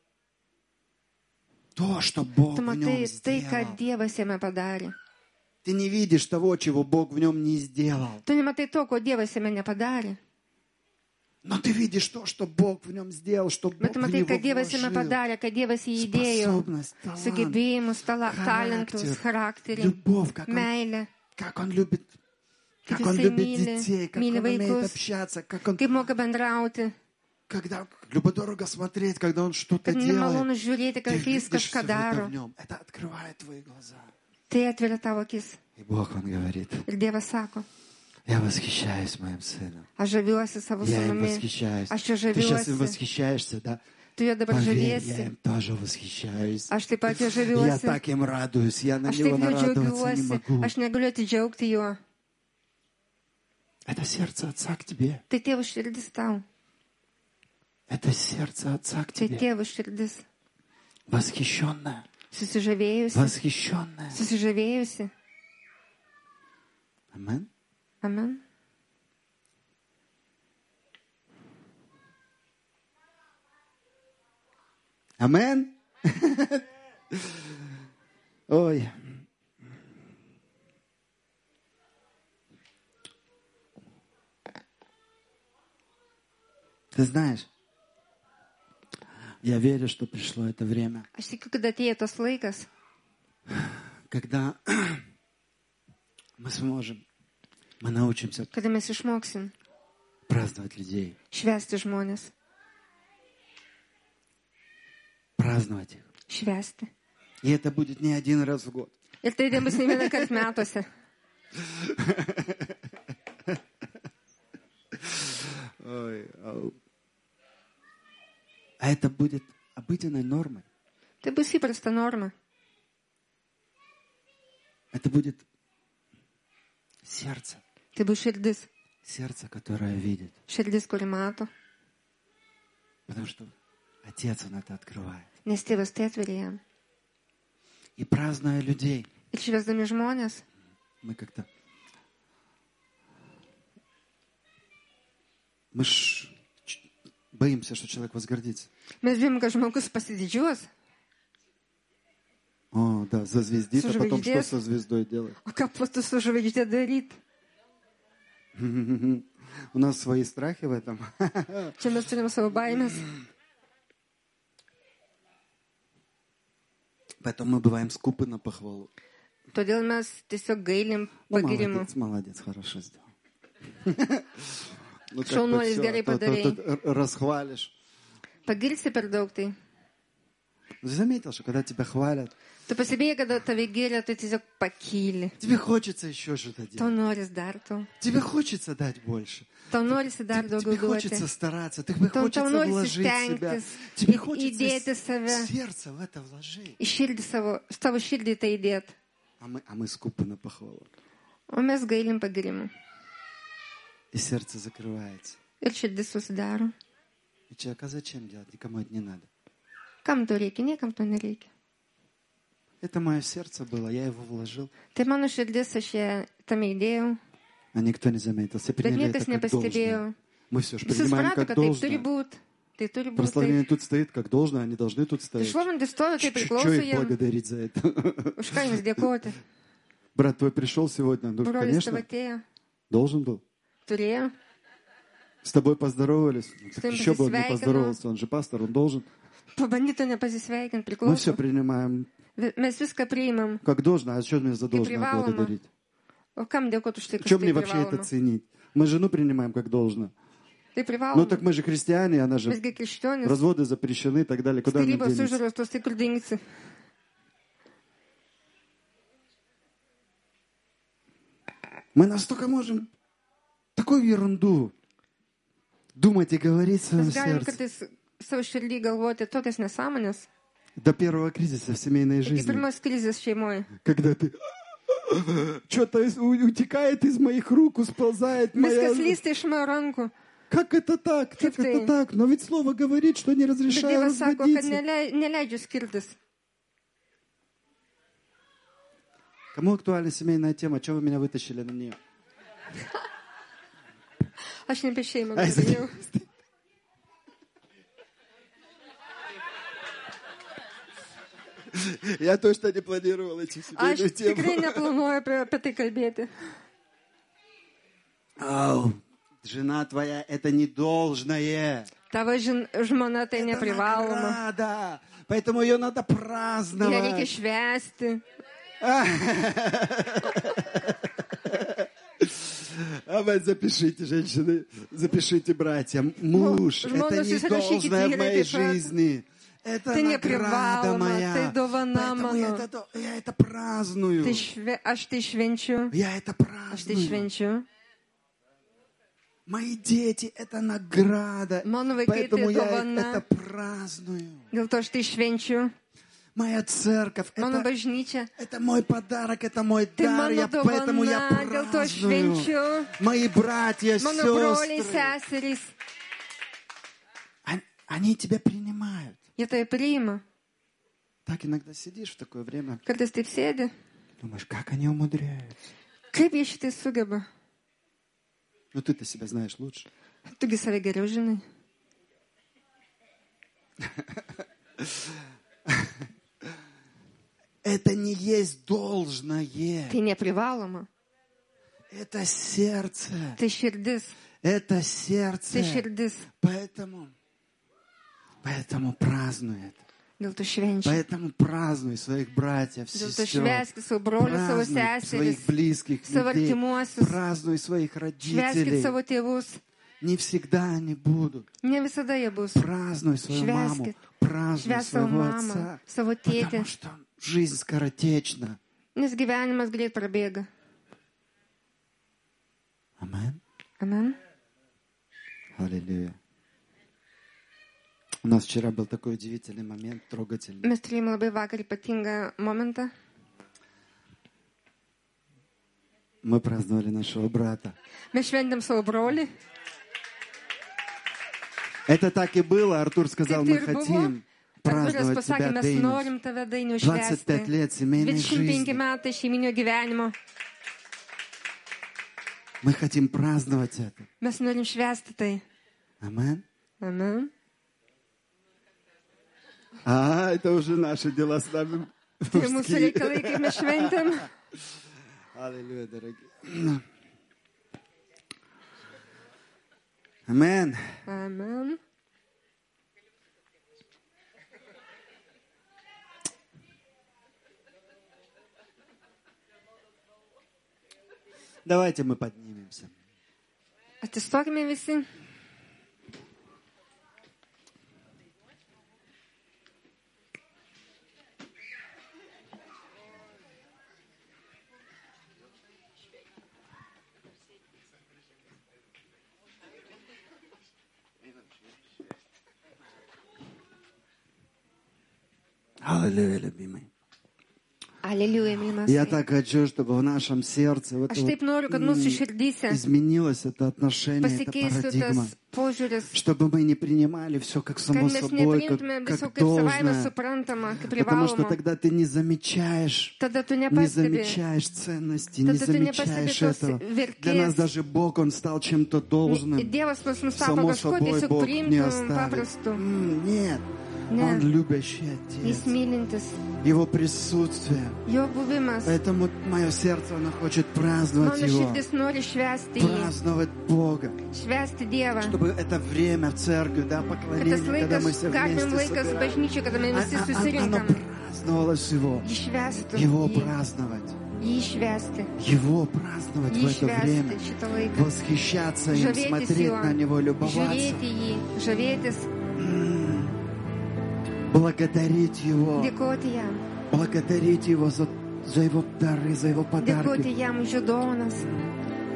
то, что Бог Tu в нем matai tai, ką сделал. Dievas jame padarė. Ты не видишь того, чего Бог в нем не сделал. Tu nematai to, ko Dievas jame nepadarė. Но ты видишь то, что Бог в нем сделал, что Бог Bet tu в matai, него ką Dievas jame вложил. padarė, kad Dievas jį įdėjo. Способность, талант, Sugebėjimus, tala- talentus, характер, charakterį, любовь, как он, meilę. как он любит, как Kaip он jisai любит myli, детей, как myli он умеет vaikus, общаться, как он, kaip moka bendrauti, когда любо-дорого смотреть, когда он что-то kad делает. nemalonu žiūrėti, Ты kai jis видишь kažką всё это daro. в нем. Это открывает твои глаза. Tai atveria tavo akis. И Бог, Он говорит, Ir Dievas sako, я восхищаюсь моим сыном. aš žaviuosi savo Я им sūnumi, восхищаюсь. aš jo Ты сейчас им žaviuosi, восхищаешься, да? tu jo dabar Поверь, я žaviesi, им тоже восхищаюсь. aš taip pat jo Я žaviuosi, так им радуюсь, я на aš него taip jo нарадоваться не džiaugiuosi, могу. aš negaliu atidžiaugti juo. Это сердце Отца к тебе. Tai tėvo širdis tau, Это сердце Отца к tai тебе. tėvo širdis, Восхищенное. susižavėjusi, Восхищенное. susižavėjusi. Амен. Amen. Амен. Ой. Ты знаешь, я верю, что пришло это время, Aš tikiu, kad atėjo tas laikas, когда мы сможем, мы научимся kada mes išmoksim праздновать людей, švęsti žmonės, праздновать их. švęsti. И это будет не один раз в год. Ir tai nebus ne vieną kartą metuose. Ой, ау. А это будет обыденной нормой. Tai bus įprasta norma. Это будет сердце, Tai bus širdis. сердце, которое видит. Širdis, kuri mato. Потому что Отец, Он это открывает. Nes tėvas tai atveria jam. И празднуя людей, Ir šviesdami žmonės, мы как-то... Мы ж ч- боимся, что человек возгордится. mes bijom, kad žmogus pasididžiuos. О, да, зазвездит, а потом что Sužvaigždės. со звездой делать? O ką po to su žvaigždė daryti? У нас свои страхи в этом. Čia mes turim savo baimės. Поэтому мы бываем скупы на похвалу. Todėl mes tiesiog gailim Ну, pagirimų. молодец, молодец, хорошо сделал. Ну, как бы Šaunuolis, всё, gerai а то- то- padarei. то р- расхвалишь. Pagirsi per daug tai. Ты заметил, что когда тебя хвалят, Tu pasibėjai, kada tave giria, tu tiesiog pakyli. тебе хочется еще что-то Tau делать. noris dar to. Тебе хочется дать больше. Tau norisi dar Тебе, daugiau тебе хочется duoti. стараться, тебе Tau, tau хочется norisi вложить себя. stengtis, Тебе į- хочется įdėti с- save, сердце в это вложить. į širdį savo, savo širdį tai įdėti. А мы, а мы скупы на похвалу. O mes gailim pagirimų. И сердце закрывается. Ir širdis susidaro. И человек, а зачем делать? Никому это не надо. Kam to reikia, niekam to nereikia. Это мое сердце было, я его вложил, Tai mano širdis, aš ją tame įdėjau, а никто не заметил. Все bet приняли это niekas как должное. nepastebėjo. Мы все же Visi принимаем suprato, как kad taip turi должное. būti. Tai turi būti Прославление taip. тут стоит как должное, они должны тут Tai стоять. šlovinti stovi, tai Что priklauso их jiems. благодарить за это? Už ką jums dėkoti? Брат твой пришел сегодня, ну, Brolis конечно, tavo atėjo, должен был. turėjo. С тобой поздоровались. Ну, так С ним еще бы он не посвящено. поздоровался, он же пастор, он должен. Pabandytų nepasisveikinti, Мы все priklauso. принимаем Vi- Mes viską priimam. как должное, а что мне за должное приваломо. благодарить? O kam dėkoti už tai, kas Чем tai мне вообще это privaloma? ценить? Мы жену принимаем как должное. Tai Ну privaloma. так мы же христиане, она же... Visgi krikščionis, Разводы запрещены и так далее. Куда нам skirybos денется? uždraustos, tai kur dingsi? Мы настолько можем такую ерунду думать и говорить в своем Mes galim сердце. kartais savo širdį galvoti tokias nesąmonės. До первого кризиса в семейной Iki жизни, pirmos krizės šeimoje. когда ты что-то утекает из моих рук, усползает моя... Viskas lysta iš mano rankų. Как это так? Как Kaip это tai? так? Но ведь слово говорит, что не Bet разрешаю Dievas sako, kad разводиться. nelei- neleidžiu skirtis. Кому актуальна семейная тема? Чего вы меня вытащили на нее? Aš ne apie šeimą Ai, galvojau. Я точно не планировал эти Aš семейную tikrai тему. neplanuoju apie, apie tai kalbėti. Ау, жена твоя — это не должное. Tavo žin, žmona tai Это neprivaloma. награда. Поэтому ее надо Ją reikia праздновать. švęsti. А вы запишите, женщины, запишите, братья. Муж — Ну, это не susirašykite, должное в vyrai, моей taip pat. жизни. Это Tai награда neprivaloma, моя. tai dovana Поэтому я mano. это, я это праздную. Tai šve, aš tai švenčiu. Я это Aš tai праздную. švenčiu. Мои дети — это награда. Mano vaikai Поэтому tai я dovana. это праздную. Dėl to aš tai švenčiu. Моя церковь — Mano это, bažnyčia. это мой подарок, это мой Tai дар. mano Я, поэтому я dovana. Dėl to aš праздную. švenčiu. Мои братья, Mano broliai, сестры, seserys. они, они тебя принимают. Jie tai priima. Так иногда сидишь в такое время, Kartais taip sėdi. думаешь, как они умудряются. Kaip jie šitai sugeba? Ну ты-то себя знаешь лучше. Tugi save geriau žinai. Это не есть должное. Tai neprivaloma. Это сердце. Tai širdis. Это сердце. Tai širdis. Поэтому, поэтому празднуй это. Dėl to švenčiu. Поэтому празднуй своих братьев, Dėl to сестер. švęskit savo brolius, savo Празднуй seseris. своих близких savo людей. artimuosius. Празднуй своих Švęskit родителей. savo tėvus. Не всегда они будут. Ne visada jie bus. Празднуй свою маму. Švęskit. Празднуй Švęsk savo своего mamą, отца. savo tėtį. Потому что жизнь скоротечна. Nes gyvenimas greit prabėga. Амен. Amen. Аллилуйя. У нас вчера был такой удивительный момент, трогательный. Mes turėjome labai vakar ypatingą momentą. Мы праздновали нашего брата. Mes šventėm savo brolį. Это так и было. Артур сказал, Taip мы tai ir buvo. хотим Arturas праздновать pasakė, тебя, mes Dainius. norim tave dainių двадцать пять švęsti. лет семейной dvidešimt penki жизни. metai šeiminio gyvenimo. Мы хотим праздновать это. Mes norim švęsti tai. Амен. Amen. А, это уже наши дела с нами. Tai mūsų мужские. reikalai, kaip mes šventėm. Аллилуйя, дорогие. Амен. Amen. Давайте мы поднимемся. Atsistokime visi. Аллилуйя, любимый. Aleliuja, mylimas. Я так хочу, чтобы в нашем сердце в Aš это taip noriu, kad вот, mūsų м, širdyse изменилось это отношение, эта pasikeistų парадигма. tas požiūris, Чтобы мы не принимали все как kad само mes собой, как, nepriimtume как viso kaip savaime должное. suprantama, kaip Потому что privaloma. тогда ты не замечаешь, Tada tu не nepastebi. замечаешь ценности, не Tada tu nepastebi замечаешь tos этого. Для нас vertės. даже Бог, Он стал чем-то должным. Dievas pas mus tapo Само kažkuo собой tiesiog Бог не priimtų, оставит. paprastu. М, Нет, Ne. Он любящий Jis Отец. mylintis. Его присутствие. Jo buvimas. Поэтому мое сердце, оно хочет праздновать Mano Его. širdis nori švęsti jį. Праздновать Бога. Švęsti Dievą. Чтобы это время в церкви, да, Kad tas поклонение, когда мы laikas, все garbėm вместе laikas собираемся. bažnyčiai, kada mes visi А- а- Оно susirinkam. праздновалось Его. Jį švęstų. Его Jį, праздновать. jį švęsti. Его праздновать в Jį это время. švęsti šitą laiką. Восхищаться им, Žavėtis смотреть juo. на Него, любоваться. Žiūrėti jį. Žavėtis. М. Благодарить Его. Dėkoti jam. Благодарить Его за, за Его дары, за Его Dėkoti подарки. jam už jo dovanas.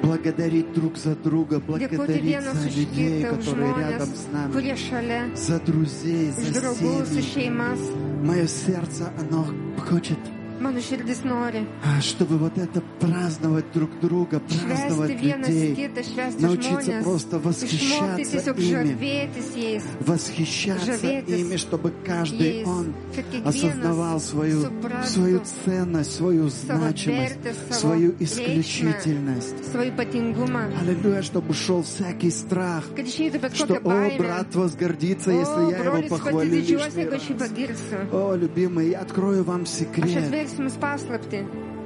благодарить друг за друга, Dėkoti благодарить vienas за už людей, kitą, už которые рядом žmonės, с нами, kurie šalia, за друзей, už за draugus, už семьи. šeimas. Мое сердце, оно хочет, Mano širdis nori а, чтобы вот это праздновать друг друга, švęsti праздновать vienas людей, kitą, švęsti научиться žmonės, просто išmokti восхищаться tiesiog ими, žavėtis jais, восхищаться žavėtis ими, чтобы каждый jais, он kad осознавал kiekvienas свою, suprastų свою ценность, свою savo значимость, vertę, savo свою reikšmę, исключительность. savo ypatingumą, Аллилуйя, чтобы ушел всякий страх, kad išeitų bet что, kokia о, baimė. брат возгордится, O, если я его brolis похвалю pasididžiuos, лишний jeigu aš jį раз. pagirsiu. О, любимый, я открою вам Aš секрет. atversiu jums paslaptį.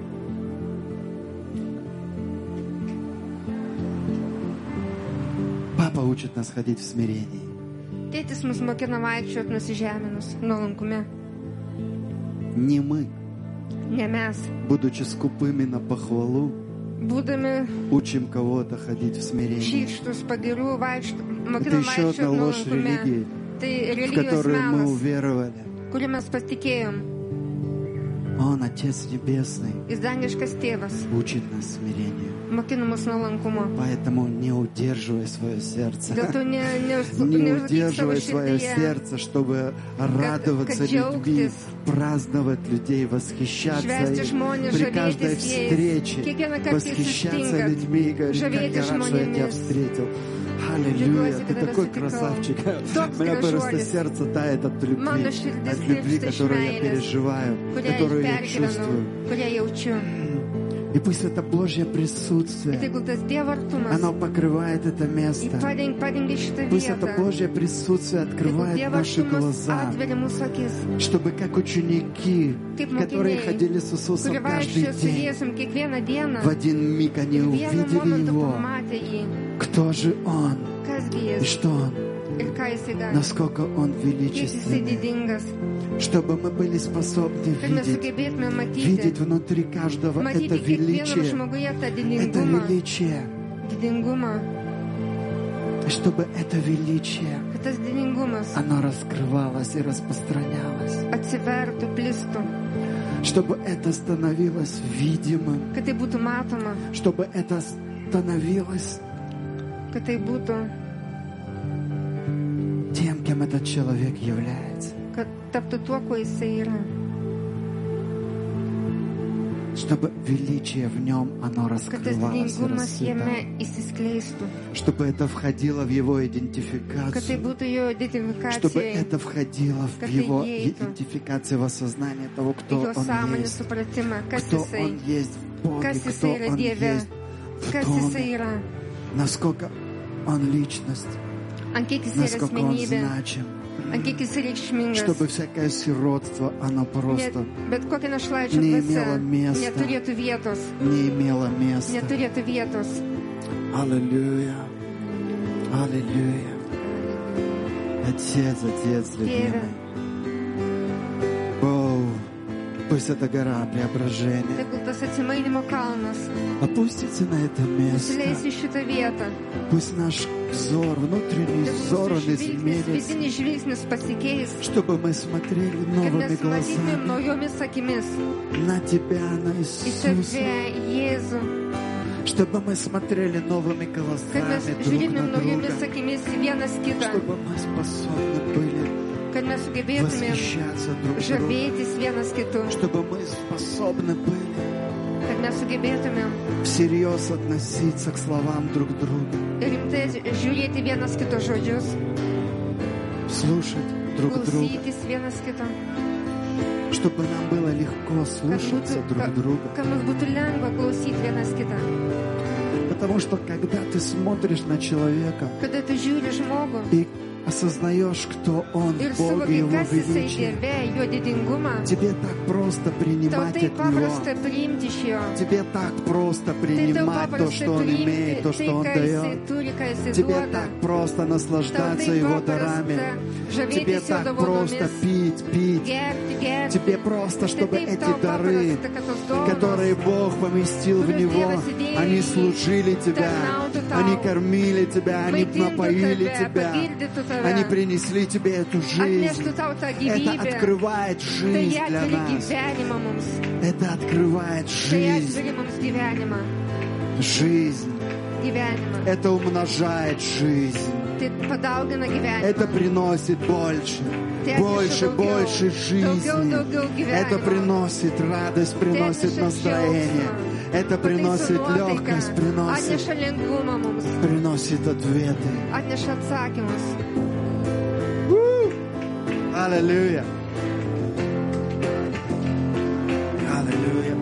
Папа учит нас ходить в смирении. Tėtis mus mokina vaikščioti nusižeminus, nuolankume. Не мы, Ne mes. будучи скупыми на похвалу, Būdami учим кого-то ходить в смирении. šykštus, pagirų, vaikšt... Это mokinam еще одна vaikščioti ложь nuolankume. религии, Tai в religijos которую мы melas, уверовали. kurį mes pasitikėjom. Он, Отец Небесный, Jis dangiškas tėvas, учит нас смирению. mokina mus nuolankumo. Поэтому не удерживай свое сердце. Dėl to ne, ne, Не neuždaryk savo удерживай свое širdyje. сердце, чтобы радоваться kad людьми, džiaugtis. праздновать людей, восхищаться Švęsti им. žmonės, При каждой žavėtis jais. встрече Kiekvieną kartą восхищаться susitinkat, людьми и говорить, как žavėtis я рад, что я тебя žmonėmis. встретил. Аллилуйя, Džiaugiuosi, ты kad tave такой sutikau. красавчик. Toks У меня просто gražuolis. сердце тает от любви, Mano širdis от любви, tirpsta iš которую я meilės, переживаю, kurią которую я pergyvenau, чувствую. kurią jaučiu. И пусть это Божье Ir присутствие, tegul tas Dievo artumas оно покрывает это jį место. padeng- padengia šitą Пусть это vietą. Божье присутствие Tegul открывает Dievo наши artumas глаза, atveria mūsų akis, чтобы как ученики, kaip которые mokiniai, ходили с Иисусом kurie каждый vaikščiojo su день, Jėzum kiekvieną dieną, в один миг они vienu увидели momentu Его, pamatė jį, кто же Он kasgi и jis что Он, ir ką jisai gali, насколько Он kiek jisai величественный, didingas, чтобы мы были способны kad mes видеть, sugebėtume matyti, видеть внутри каждого это matyti kiekvienam величие, žmoguje tą это didingumą, величие, didingumą, чтобы это величие, kad tas didingumas оно раскрывалось и распространялось, atsivertų, plistų, чтобы это становилось видимым, kad tai būtų matoma, чтобы это становилось kad tai būtų, тем, кем этот человек является. kad taptų tuo, kuo jisai yra, Чтобы величие в нем, оно kad tas раскрывалось и didingumas jame расцветало. įsiskleistų, Чтобы это входило в его kad tai идентификацию. būtų jo Чтобы identifikacija, это входило в Kad tai его įeitų. идентификацию, в осознание того, кто jo он sąmonės есть. supratimą, kas Кто jisai, он есть в Боге, kas кто jisai yra он Dieve, есть в kas jisai Томе. yra, Насколько он личность, ant kiek jisai yra насколько он asmenybė, значим. ant kiek jisai reikšmingas. Чтобы всякое сиротство, оно Net, просто bet kokia našlaičio neimėjo dvasia miesto. neturėtų vietos, не имело места. neturėtų vietos. Аллилуйя. Аллилуйя. Отец, Отец, любимый. О, пусть эта гора преображения Tegul tas atsimainimo kalnas опустится на это место. nusileis į šitą vietą. Пусть наш взор, внутренний Tegul взор, он mūsų žvilgsnis, изменится, vidinis žvilgsnis pasikeis, чтобы мы смотрели kad новыми mes matytumėm глазами naujomis akimis на Тебя, на į Иисуса. Tave, Jėzų, Чтобы мы смотрели новыми kad mes глазами друг žiūrėtumėm на naujomis друга. akimis į vienas kitą, Чтобы мы способны были kad mes sugebėtumėm восхищаться друг другом. žavėtis vienas kitu, Чтобы мы способны были kad mes sugebėtumėm всерьез относиться к словам друг друга, rimtai žiūrėti vienas kito žodžius, слушать друг друга, klausytis vienas kito, чтобы нам было легко kad слушаться būtų, друг kad, друга. kad mums būtų lengva klausyti vienas kitą. Потому что когда ты смотришь на человека Kada tu žiūri žmogų и осознаешь, кто он ir в Боге, suvoki, Его kas jisai величие, Dieve, jo didingumą, тебе так просто tau принимать taip от Него. paprasta priimti iš jo. Тебе так просто Tai tau принимать то, paprasta что Он priimti имеет, то, tai, что Он ką jisai дает. turi, ką jisai Тебе duoda. так просто Tau наслаждаться taip Его paprasta дарами. Тебе žavėtis jo так просто dovanomis, пить, пить. gerti, gerti. Тебе просто, Tai чтобы taip эти tau дары, paprasta, kad tos dovanos которые Бог поместил в Него, они служили Тебя, они кормили Тебя, они maitintų напоили tave, Тебя, papildytų tave, они принесли Тебе эту жизнь. atneštų tau tą Это gyvybę. открывает Tai жизнь для atveria нас. gyvenimą mums. Это открывает Tai жизнь. atveria mums gyvenimą. жизнь. gyvenimą. Это умножает жизнь. Tai padaugina gyvenimą. Это приносит больше, Tai больше, atneša больше daugiau, жизни. daugiau gyvenimo. Это приносит радость, приносит atneša настроение. džiaugsmą, Это приносит pataiso nuotaiką, легкость, приносит, atneša lengvumą mums, приносит ответы. atneša atsakymus. Аллилуйя. Аллилуйя.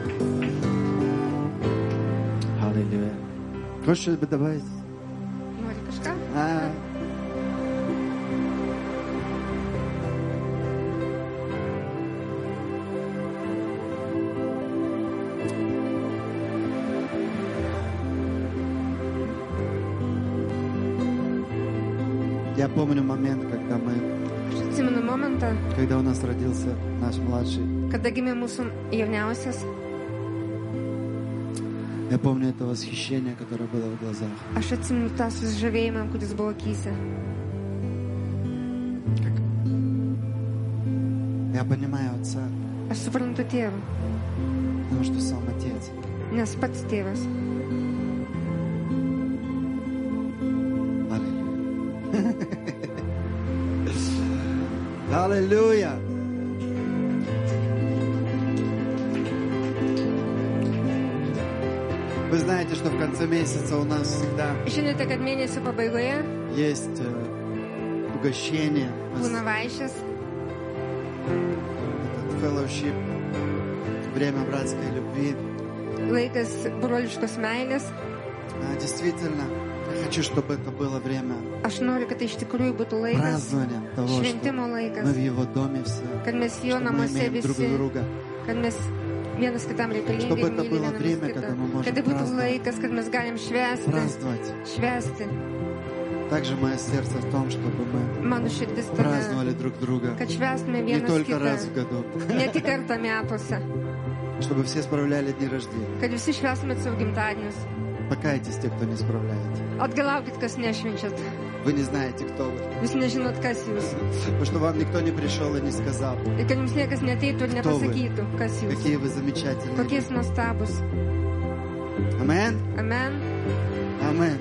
Аллилуйя. Хочешь что-то добавить? Nori kažką? А. Я помню момент, когда мы, Aš atsimenu momentą, когда у нас родился наш младший. kada gimė mūsų jauniausias. Я помню это восхищение, которое было в глазах. Aš atsimenu tą susižavėjimą, kuris buvo akyse. Я понимаю отца, Aš suprantu tėvą, потому что сам отец. nes pats tėvas. Аллилуйя! Вы знаете, что в конце месяца у нас всегда Žinote, kad mėnesio pabaigoje есть э, угощение, būna vaišės, этот fellowship, время братской любви. laikas broliškos meilės. А, действительно, я хочу, чтобы это было время Aš noriu, kad tai iš tikrųjų būtų laikas, празднования того, что šventimo мы laikas, в его доме все, kad mes jo что мы namuose имеем друг visi, друга. kad mes vienas kitam reikalingi Чтобы ir это myli было vienas время, kitą. когда мы можем Kad tai būtų праздновать. laikas, kad mes galim švęsti, Праздновать. švęsti. Также мое сердце в том, чтобы мы Mano širdis tame, праздновали друг друга kad švęstume не vienas только kitą. раз в году, Ne tik kartą metuose, чтобы все справляли дни рождения. kad visi švęstumėt savo gimtadienius. Покайтесь, те, кто не справляете. Atgalaukit, kas nešvenčiat. Вы не знаете, кто вы. Jūs nežinot, kas jūs. Потому что вам никто не пришел и не сказал, Ir kad jums niekas neteitų ir Кто вы? nepasakytų, kas jūs. какие вы замечательные. Kokie jūs nuostabus. Амен? Amen. Амен.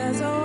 as old.